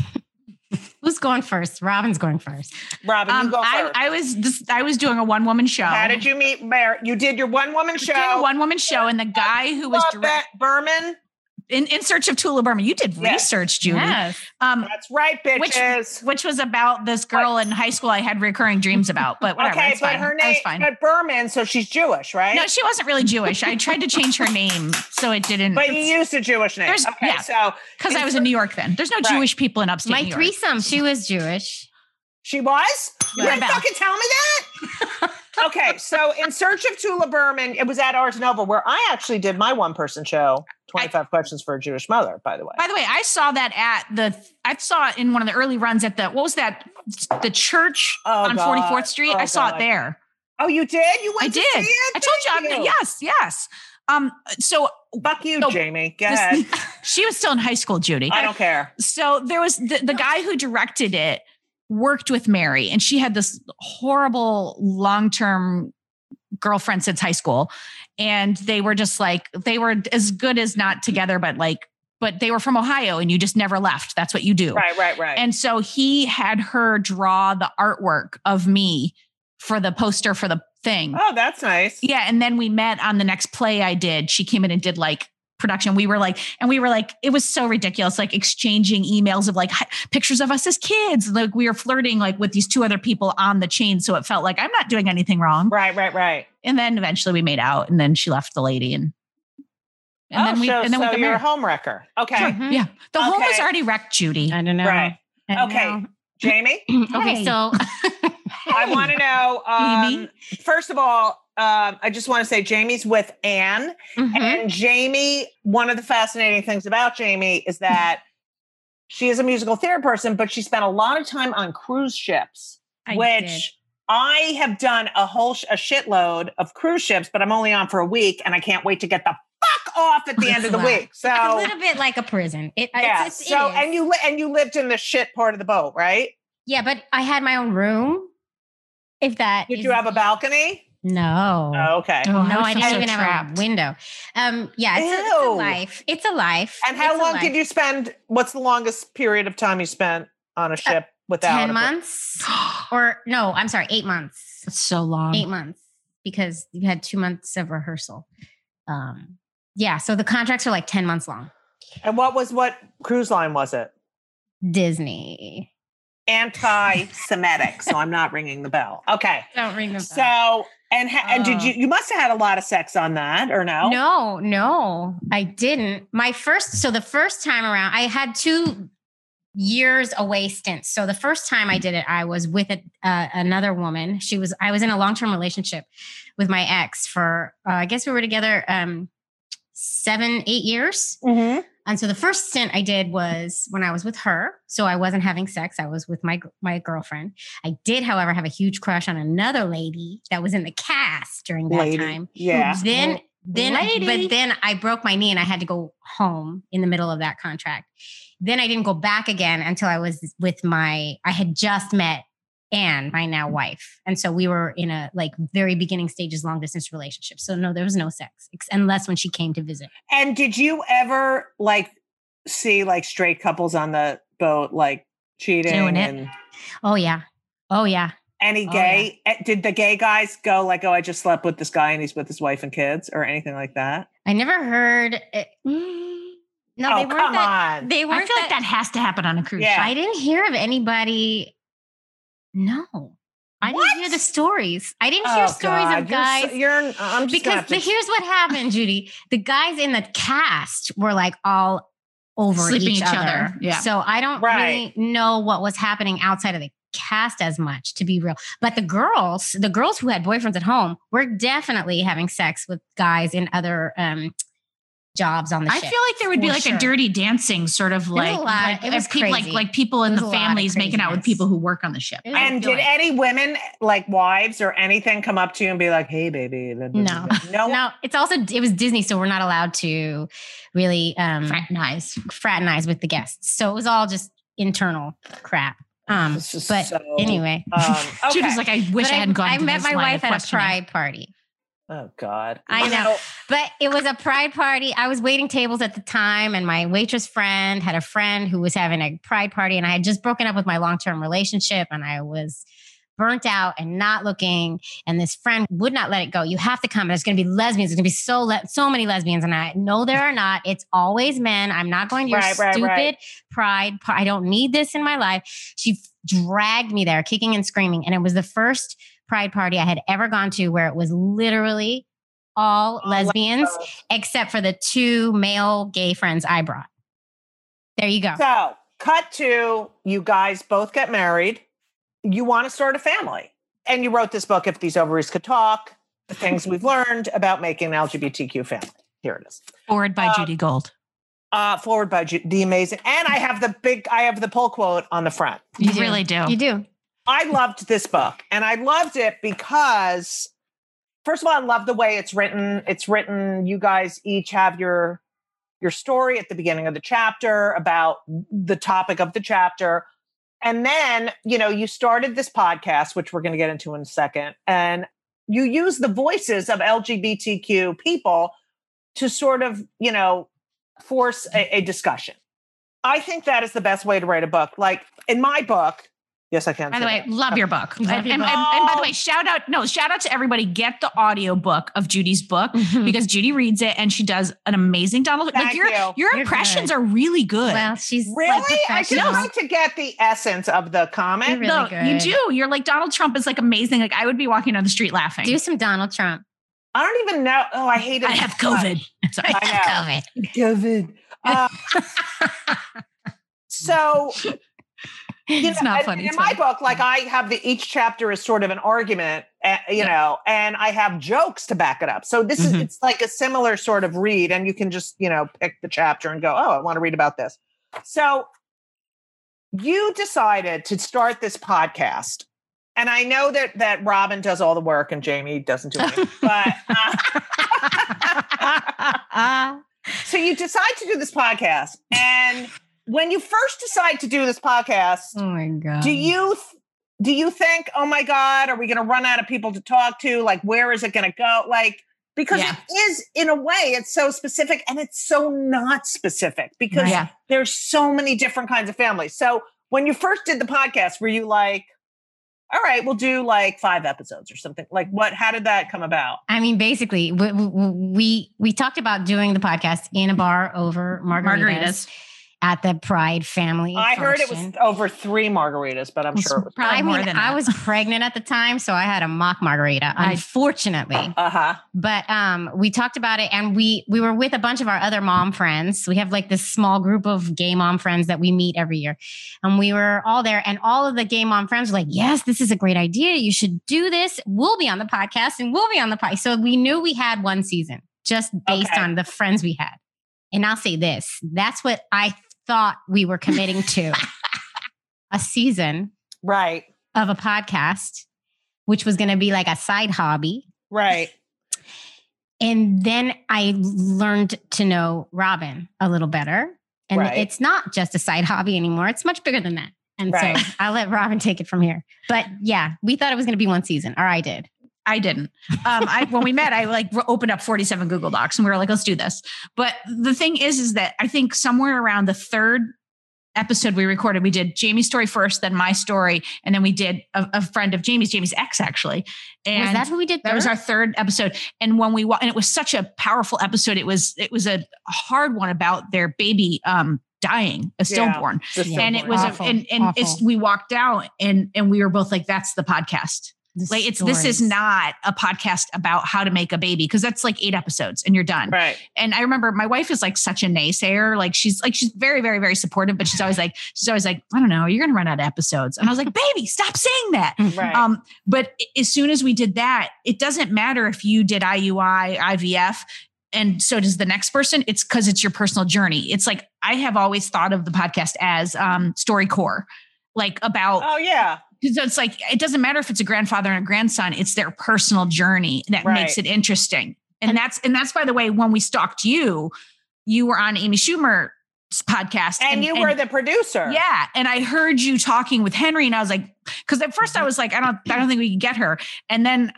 Who's going first? Robin's going first. Robin, you go first. I was doing a one-woman show. How did you meet Mary? You did your one-woman show. Did a one-woman show, and the guy who was Berman. In Search of Tula Berman. You did research, Judy. Yes. That's right, bitches. Which was about this girl in high school I had recurring dreams about, but whatever. Okay, it's but fine. her name, but Berman, so she's Jewish, right? No, she wasn't really Jewish. I tried to change her name so it didn't. But you used a Jewish name. Okay, so because I was in New York then. There's no Jewish people in upstate New York. My threesome, she was Jewish. She was? You didn't fucking tell me that? Okay, so in Search of Tula Berman, it was at Ars Nova, where I actually did my one-person show, 25 Questions for a Jewish Mother, by the way. By the way, I saw that I saw it in one of the early runs at what was that? The church on 44th Street. I saw it there. Oh, you did? You went to see it? I told you. Yes. So fuck you, Jamie. Go ahead. She was still in high school, Judy. I don't care. So there was the guy who directed it worked with Mary, and she had this horrible long-term girlfriend since high school. And they were just they were as good as not together, but they were from Ohio and you just never left. That's what you do. Right. And so he had her draw the artwork of me for the poster for the thing. Oh, that's nice. Yeah. And then we met on the next play I did. She came in and did production. We were it was so ridiculous, exchanging emails of pictures of us as kids. We were flirting with these two other people on the chain. So it felt like I'm not doing anything wrong. Right. And then eventually we made out, and then she left the lady and then we got married. You're a home wrecker. Okay. Sure. Mm-hmm. Yeah. The home was already wrecked, Judy. I don't know. Right. Okay. Jamie? Okay. So I want to know, first of all, I just want to say Jamie's with Anne. Mm-hmm. And Jamie, one of the fascinating things about Jamie is that she is a musical theater person, but she spent a lot of time on cruise ships, I have done a shitload of cruise ships, but I'm only on for a week and I can't wait to get the fuck off at the end of the week. So it's a little bit like a prison. And you lived in the shit part of the boat, right? Yeah, but I had my own room. Did you have a balcony? No. Oh, okay. No, I didn't even have a window. It's a life. It's a life. And how long did you spend? What's the longest period of time you spent on a ship without 10 months? Or no, I'm sorry, 8 months. That's so long. 8 months because you had 2 months of rehearsal. So the contracts are 10 months long. And what cruise line was it? Disney. Anti-Semitic, so I'm not ringing the bell. Okay. Don't ring the bell. So, and did you must have had a lot of sex on that, or no? No, I didn't. The first time around, I had 2 years away stints. So the first time I did it, I was with another woman. I was in a long-term relationship with my ex for, I guess we were together 7-8 years. Mm-hmm. And so the first stint I did was when I was with her. So I wasn't having sex. I was with my girlfriend. I did, however, have a huge crush on another lady that was in the cast during that time. Yeah. But then I broke my knee and I had to go home in the middle of that contract. Then I didn't go back again until I was I had just met Anne, my now wife. And so we were in a very beginning stages, long distance relationship. So no, there was no sex unless when she came to visit. And did you ever see like straight couples on the boat like cheating Doing it. and Oh yeah. any Oh, gay? Did the gay guys go like, "Oh, I just slept with this guy and he's with his wife and kids," or anything like that? I never heard. No, they weren't come that. on. They I weren't feel like that has to happen on a cruise Yeah. ship. I didn't hear of anybody. No, I What? didn't hear the stories. I didn't hear stories God. of guys. I'm just gonna have to- Here's what happened, Judy. The guys in the cast were like all over Sleeping each each other. other, yeah. So I don't really know what was happening outside of the cast as much, to be real. But the girls who had boyfriends at home were definitely having sex with guys in other jobs on the I ship. feel like there would be For like sure. a dirty dancing sort of was like, a lot. It was people, crazy. like people in There the was a lot of families making out with craziness. people who work on the ship. It was- And feel did like- any women, like wives or anything, come up to you and be like, "Hey, baby"? No. no. No, it was Disney, so we're not allowed to really fraternize with the guests. So it was all just internal crap. This is But so- anyway, Okay. She was like, I wish But I hadn't gone. I through met this my line wife of at a questioning. pride party. Oh God, I know. But it was a pride party. I was waiting tables at the time, and my waitress friend had a friend who was having a pride party, and I had just broken up with my long-term relationship, and I was burnt out and not looking. And this friend would not let it go. You have to come. There's going to be lesbians. There's going to be so many lesbians. And I no, there are not. It's always men. I'm not going to your stupid pride. I don't need this in my life. She dragged me there, kicking and screaming, and it was the first pride party I had ever gone to where it was literally all lesbians except for the 2 male gay friends I brought. There you go. So, cut to you guys both get married. You want to start a family. And you wrote this book, If These Ovaries Could Talk, the things we've learned about making an LGBTQ family. Here it is. Forward by Judy Gold. Forward by the amazing. And I have the pull quote on the front. You really do. You do. I loved this book, and I loved it because, first of all, I love the way it's written. It's written, you guys each have your story at the beginning of the chapter about the topic of the chapter. And then, you started this podcast, which we're going to get into in a second, and you use the voices of LGBTQ people to sort of, force a discussion. I think that is the best way to write a book. Like in my book, yes, I can. By the way, love your book. Love And your book. by the way, shout out to everybody. Get the audio book of Judy's book because Judy reads it and she does an amazing Donald. Thank you. Your You're impressions good. are really good. Well, she's Really? like I just professional. like to get the essence of the comment. You're really No, good. you do. You're like Donald Trump is like amazing. Like I would be walking down the street laughing. Do some Donald Trump. I don't even know. Oh, I hate it. I have COVID. Sorry. I know. COVID. COVID. So, It's not and funny. in It's my funny. book, like I have each chapter is sort of an argument, and I have jokes to back it up. So this is, it's like a similar sort of read, and you can just, pick the chapter and go, oh, I want to read about this. So you decided to start this podcast. And I know that Robin does all the work and Jamie doesn't do anything, but so you decide to do this podcast. And when you first decide to do this podcast, Oh my God. do you think, oh my God, are we going to run out of people to talk to? Like, where is it going to go? Like, because Yeah. it is, in a way, it's so specific and it's so not specific because Yeah. there's so many different kinds of families. So when you first did the podcast, were you like, all right, we'll do like 5 episodes or something? Like how did that come about? I mean, basically, we talked about doing the podcast in a bar over margaritas. At the Pride family. I heard it was function. over 3 margaritas, but I'm sure it was. Probably more than I that. was pregnant at the time, so I had a mock margarita, unfortunately. Uh-huh. But we talked about it, and we were with a bunch of our other mom friends. We have like this small group of gay mom friends that we meet every year. And we were all there, and all of the gay mom friends were like, yes, this is a great idea. You should do this. We'll be on the podcast, and we'll be on the podcast. So we knew we had 1 season just based on the friends we had. And I'll say this, that's what I thought we were committing to. A season Right. of a podcast, which was going to be like a side hobby. Right. And then I learned to know Robin a little better. And Right. it's not just a side hobby anymore. It's much bigger than that. And Right. so I'll let Robin take it from here. But yeah, we thought it was going to be 1 season, or I did. I didn't. When we met, I opened up 47 Google Docs and we were like, let's do this. But the thing is that I think somewhere around the third episode we recorded, we did Jamie's story first, then my story. And then we did a friend of Jamie's ex actually. And was that who we did? That was our third episode. And when and it was such a powerful episode. It was a hard one about their baby, dying, a stillborn. And it was, we walked out and we were both like, that's the podcast. This is not a podcast about how to make a baby, because that's like 8 episodes and you're done. Right. And I remember my wife is like such a naysayer. She's very, very, very supportive, but she's always like, I don't know, you're going to run out of episodes. And I was like, baby, stop saying that. Right. But as soon as we did that, it doesn't matter if you did IUI, IVF, and so does the next person. It's because it's your personal journey. It's like, I have always thought of the podcast as StoryCorps, about. Oh yeah. So it's like, it doesn't matter if it's a grandfather and a grandson, it's their personal journey that makes it interesting. And that's, by the way, when we stalked you were on Amy Schumer's podcast. And you were the producer. Yeah. And I heard you talking with Henry and I was like, because at first I was like, I don't think we can get her. And then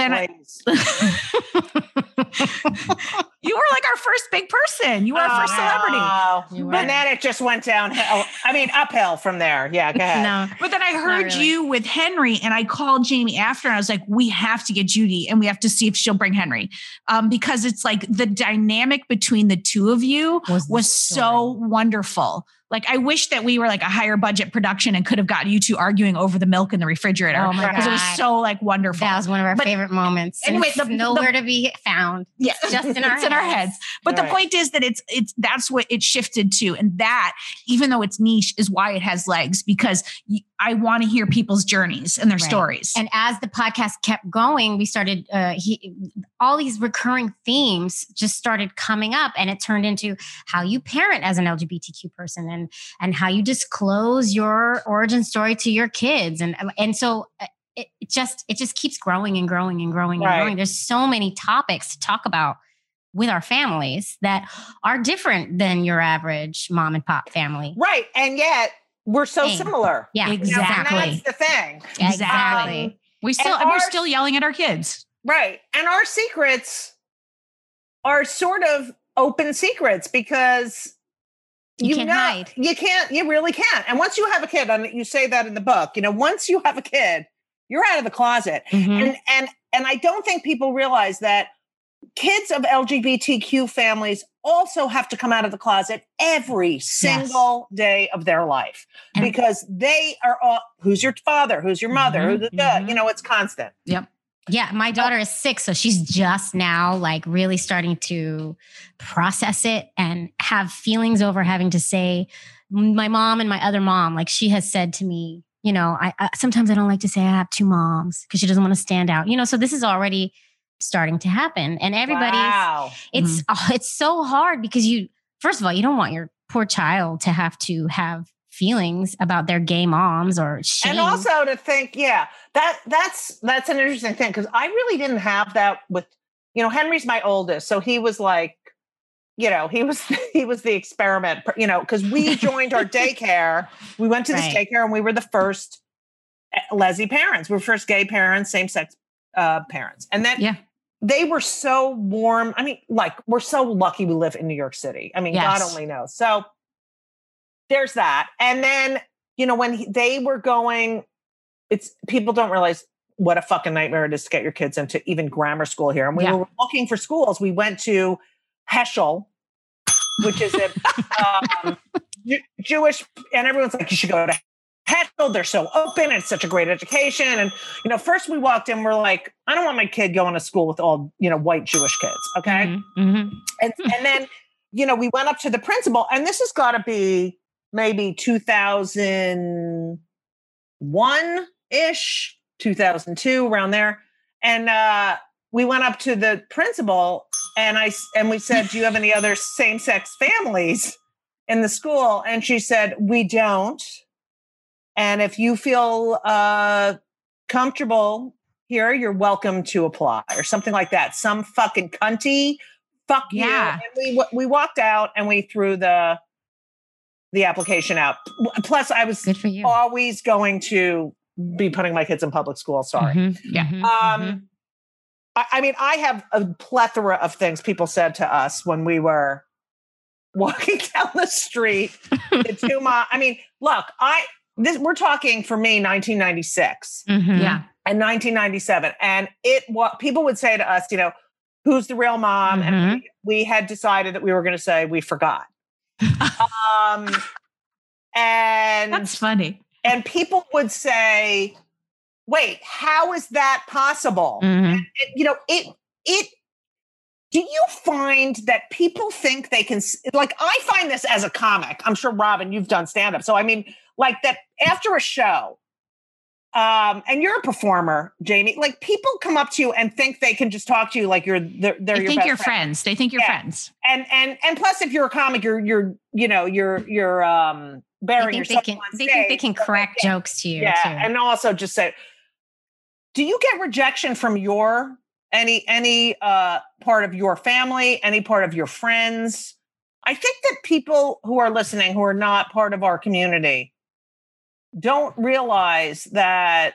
you were like our first big person. You were our first celebrity. And then it just went downhill. Uphill from there. Yeah, go ahead. No, but then I heard you with Henry and I called Jamie after and I was like, we have to get Judy and we have to see if she'll bring Henry. Because it's like the dynamic between the two of you was so wonderful. I wish that we were a higher budget production and could have gotten you two arguing over the milk in the refrigerator. Oh my God. Because it was so wonderful. That was one of our favorite moments. Anyway, nowhere to be found. Yeah. Just in our heads. But the point is that that's what it shifted to. And that, even though it's niche, is why it has legs, because I want to hear people's journeys and their stories. And as the podcast kept going, we started, all these recurring themes just started coming up, and it turned into how you parent as an LGBTQ person and how you disclose your origin story to your kids. And so it just keeps growing and growing and growing and growing. There's so many topics to talk about with our families that are different than your average mom and pop family. Right. And yet we're so similar. Yeah, exactly. And that's the thing. Exactly. We're still yelling at our kids. Right. And our secrets are sort of open secrets because you can't hide. You really can't. And once you have a kid, and you say that in the book, once you have a kid, you're out of the closet. Mm-hmm. And I don't think people realize that kids of LGBTQ families also have to come out of the closet every single day of their life, because they are all, who's your father? Who's your mother? Who's it's constant. Yep. Yeah. My daughter is 6. So she's just now really starting to process it and have feelings over having to say my mom and my other mom. She has said to me, I sometimes I don't like to say I have 2 moms because she doesn't want to stand out, so this is already starting to happen, and everybody's, it's so hard because first of all, you don't want your poor child to have feelings about their gay moms or shame. And also to think, that's an interesting thing. Cause I really didn't have that with, Henry's my oldest. So he was he was the experiment, cause we joined our daycare. We went to this daycare and we were the first lesbian parents. We were first gay parents, same sex parents. And then they were so warm. We're so lucky we live in New York City. God only knows. So there's that. And then, when they were going, people don't realize what a fucking nightmare it is to get your kids into even grammar school here. And we were looking for schools. We went to Heschel, which is a Jewish, and everyone's like, you should go to Heschel. They're so open. It's such a great education. And, first we walked in, we're like, I don't want my kid going to school with all, white Jewish kids. Okay. Mm-hmm. And then, we went up to the principal, and this has got to be maybe 2001-ish, 2002, around there. And we went up to the principal and we said, do you have any other same-sex families in the school? And she said, we don't. And if you feel comfortable here, you're welcome to apply, or something like that. Some fucking cunty, fuck you. And we walked out and we threw the application out. Plus, I was always going to be putting my kids in public school. Sorry. Mm-hmm. Yeah. I mean, I have a plethora of things people said to us when we were walking down the street. I mean, look, we're talking for me 1996 Yeah. and 1997, and what people would say to us, who's the real mom? And we had decided that we were going to say we forgot. And That's funny. And people would say, wait, how is that possible? And, do you find that people think they can, like, I find this as a comic, I'm sure, Robin, you've done stand-up. So, I mean, like that after a show, and you're a performer, Jamie, like people come up to you and think they can just talk to you like they're your best you're friend. friends. They think you're friends. And plus, if you're a comic, you're bearing yourself on stage. They think they can crack jokes to you. Yeah, too. and also just say, do you get rejection from any part of your family, any part of your friends? I think that people who are listening, who are not part of our community, don't realize that,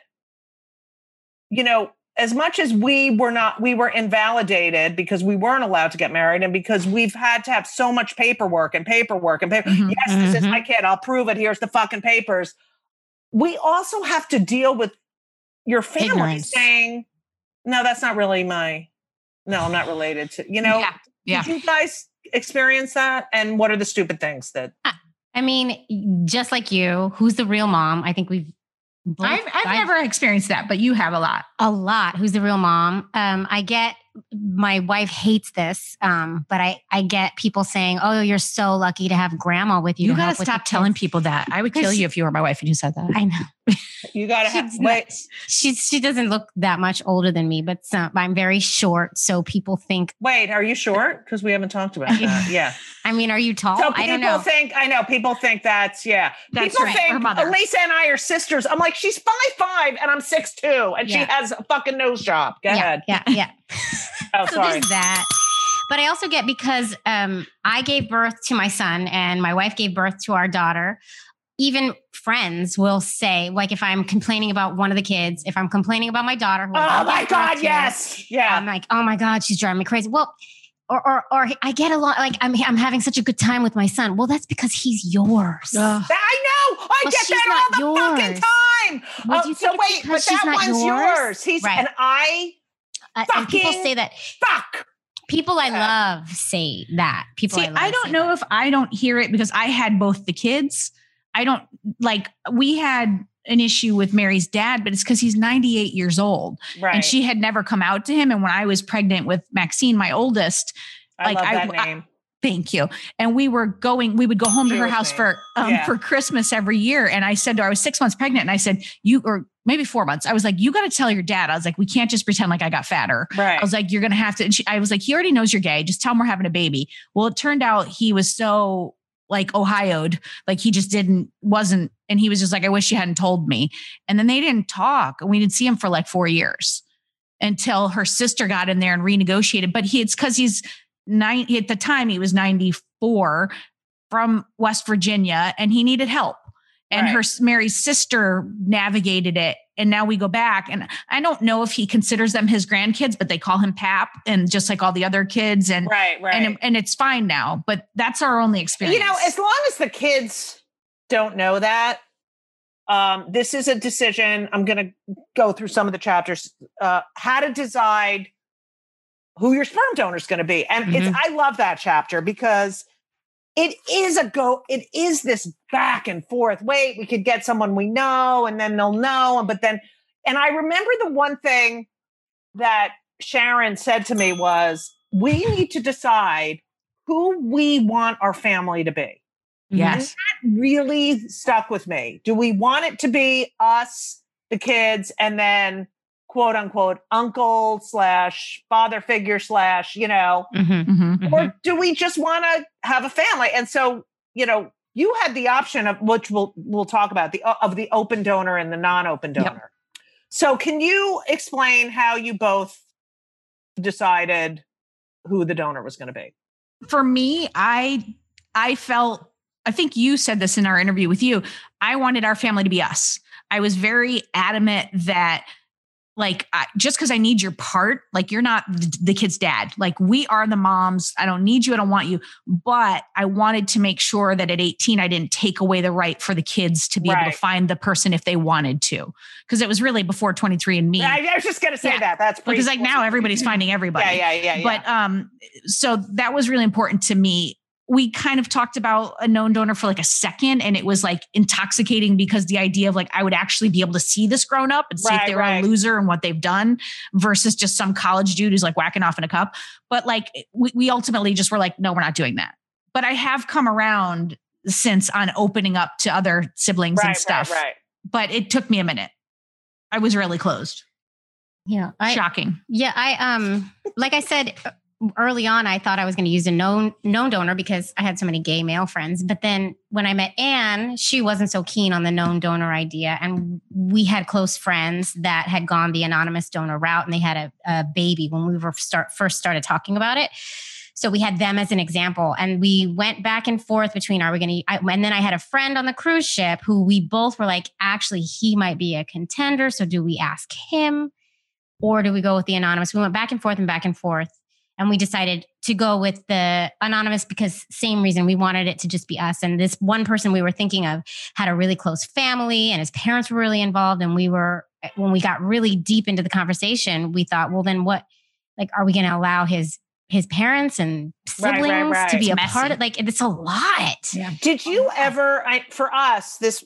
as much as we were invalidated because we weren't allowed to get married and because we've had to have so much paperwork. Yes, this is my kid. I'll prove it. Here's the fucking papers. We also have to deal with your family Ignorance. saying, no, that's not really I'm not related to, Yeah. Did you guys experience that? And what are the stupid things that? I mean, just like you, who's the real mom? I think we've both, I've never experienced that, but you have a lot. a lot. Who's the real mom? I get, my wife hates this, but I get people saying, "Oh, you're so lucky to have grandma with you." You to got help to with the stop telling kids." people that. I would kill you if you were my wife and you said that. I know. You got to have, She's wait, She doesn't look that much older than me, but I'm very short, so people think. wait, are you short? Because we haven't talked about that. Yeah. I mean, are you tall? So I don't know. people think that's, That's people right, think her mother. Elisa and I are sisters. I'm like, she's 5'5" and I'm 6'2", and she Yeah. has a fucking nose job. Go ahead. Yeah. Oh, So sorry. there's that. But I also get, because I gave birth to my son and my wife gave birth to our daughter. Even friends will say, like, if I'm complaining about one of the kids, if I'm complaining about my daughter, who I Oh my gave birth God, to, yes. Yeah. I'm like, oh my God, she's driving me crazy. Well, or I get a lot, like, I'm having such a good time with my son. Well, that's because he's yours. I know. I Well, get she's that all the not fucking yours. time. Well, do you think it's but because that she's not one's yours. yours? Right. And I And people say that. fuck. People I love say that. People See, I love I don't say know that. if I don't hear it because I had both the kids. I don't like, we had an issue with Mary's dad, but it's because he's 98 years old. Right. And she had never come out to him. And when I was pregnant with Maxine, my oldest, I like, love that name. thank you. And we would go home to her Jewish house name. for Christmas every year. And I said to her, I was 6 months pregnant. And I said, or maybe 4 months. I was like, you got to tell your dad. I was like, we can't just pretend like I got fatter. Right. I was like, you're going to have to. And I was like, he already knows you're gay. Just tell him we're having a baby. Well, it turned out he was so like Ohio'd, like he just wasn't. And he was just like, I wish you hadn't told me. And then they didn't talk. And we didn't see him for like 4 years until her sister got in there and renegotiated. But it's because he's at the time he was 94 from West Virginia and he needed help. And Mary's sister navigated it. And now we go back and I don't know if he considers them his grandkids, but they call him Pap and just like all the other kids. And Right. and it's fine now, but that's our only experience. As long as the kids don't know that, this is a decision. I'm going to go through some of the chapters, how to decide who your sperm donor is going to be. And I love that chapter because it is this back and forth. Wait, we could get someone we know and then they'll know. And I remember the one thing that Sharon said to me was, we need to decide who we want our family to be. Yes. And that really stuck with me. Do we want it to be us, the kids, and then quote unquote uncle / father figure / or do we just want to have a family? And so, you had the option of, which we'll talk about, of the open donor and the non-open donor. Yep. So can you explain how you both decided who the donor was going to be? For me, I felt, I think you said this in our interview with you, I wanted our family to be us. I was very adamant that like, just because I need your part, like you're not the kid's dad. Like we are the moms. I don't need you. I don't want you. But I wanted to make sure that at 18, I didn't take away the right for the kids to be able to find the person if they wanted to. Because it was really before 23andMe. I was just going to say that. That's because like now everybody's finding everybody. Yeah. But so that was really important to me. We kind of talked about a known donor for like a second, and it was like intoxicating because the idea of like, I would actually be able to see this grown up and see if they're a loser and what they've done versus just some college dude who's like whacking off in a cup. But like, we ultimately just were like, no, we're not doing that. But I have come around since on opening up to other siblings and stuff. But it took me a minute. I was really closed. Yeah. Shocking. Yeah. Like I said, early on, I thought I was going to use a known donor because I had so many gay male friends. But then when I met Anne, she wasn't so keen on the known donor idea. And we had close friends that had gone the anonymous donor route, and they had a baby when we were first started talking about it. So we had them as an example, and we went back and forth between, and then I had a friend on the cruise ship who we both were like, actually, he might be a contender. So do we ask him or do we go with the anonymous? We went back and forth. And we decided to go with the anonymous because same reason, we wanted it to just be us. And this one person we were thinking of had a really close family and his parents were really involved. And when we got really deep into the conversation, we thought, well, then what, like, are we going to allow his parents and siblings to be a part of, like, it's a lot. Yeah. Did you ever, for us, this,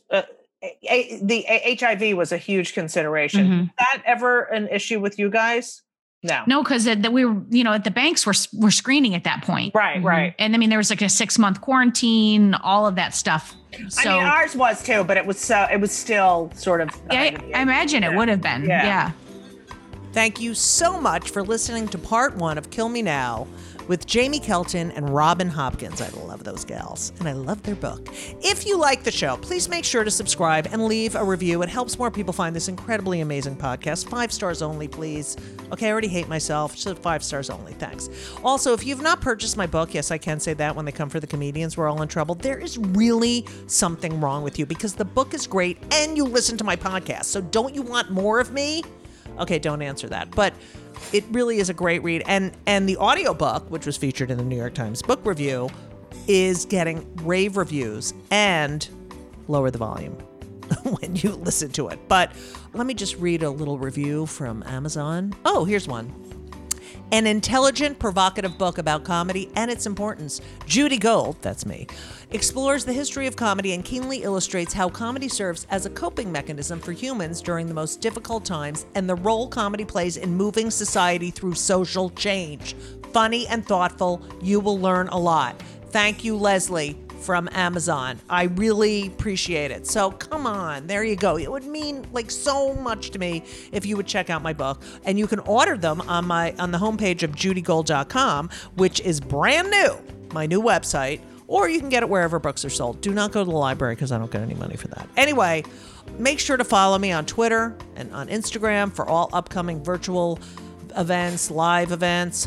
the HIV was a huge consideration. Mm-hmm. Was that ever an issue with you guys? No, because we were, at the banks were screening at that point. Right. And I mean, there was like a 6-month quarantine, all of that stuff. So I mean, ours was too, but it was still sort of. I imagine it would have been. Yeah. Thank you so much for listening to part 1 of Kill Me Now with Jamie Kelton and Robin Hopkins. I love those gals, and I love their book. If you like the show, please make sure to subscribe and leave a review. It helps more people find this incredibly amazing podcast. 5 stars only, please. Okay, I already hate myself, so 5 stars only. Thanks. Also, if you've not purchased my book, yes, I can say that when they come for the comedians, we're all in trouble. There is really something wrong with you because the book is great and you listen to my podcast. So don't you want more of me? Okay, don't answer that. But it really is a great read. And the audiobook, which was featured in the New York Times Book Review, is getting rave reviews. And lower the volume when you listen to it. But let me just read a little review from Amazon. Oh, here's one. An intelligent, provocative book about comedy and its importance. Judy Gold, that's me, explores the history of comedy and keenly illustrates how comedy serves as a coping mechanism for humans during the most difficult times and the role comedy plays in moving society through social change. Funny and thoughtful, you will learn a lot. Thank you, Leslie, from Amazon. I really appreciate it. So come on, there you go. It would mean like so much to me if you would check out my book. And you can order them on the homepage of judygold.com, which is brand new, my new website, or you can get it wherever books are sold. Do not go to the library because I don't get any money for that. Anyway, make sure to follow me on Twitter and on Instagram for all upcoming virtual events, live events.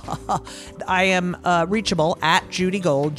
I am reachable at Judy Gold,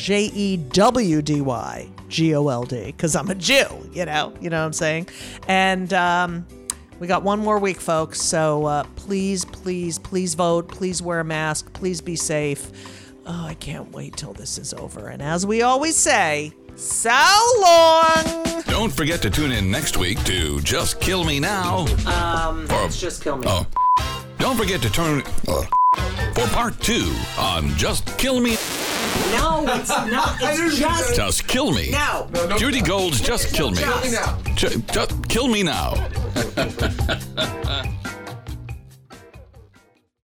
JEWDYGOLD, because I'm a Jew, you know what I'm saying? And we got one more week, folks. So please vote. Please wear a mask. Please be safe. Oh, I can't wait till this is over. And as we always say, so long. Don't forget to tune in next week to Just Kill Me Now. It's Just Kill Me. Oh. Don't forget to turn for part 2 on Just Kill Me. No, it's not. It's Just Kill Me. No. Judy Gold's Just Kill Me. Just. Just Kill Me Now.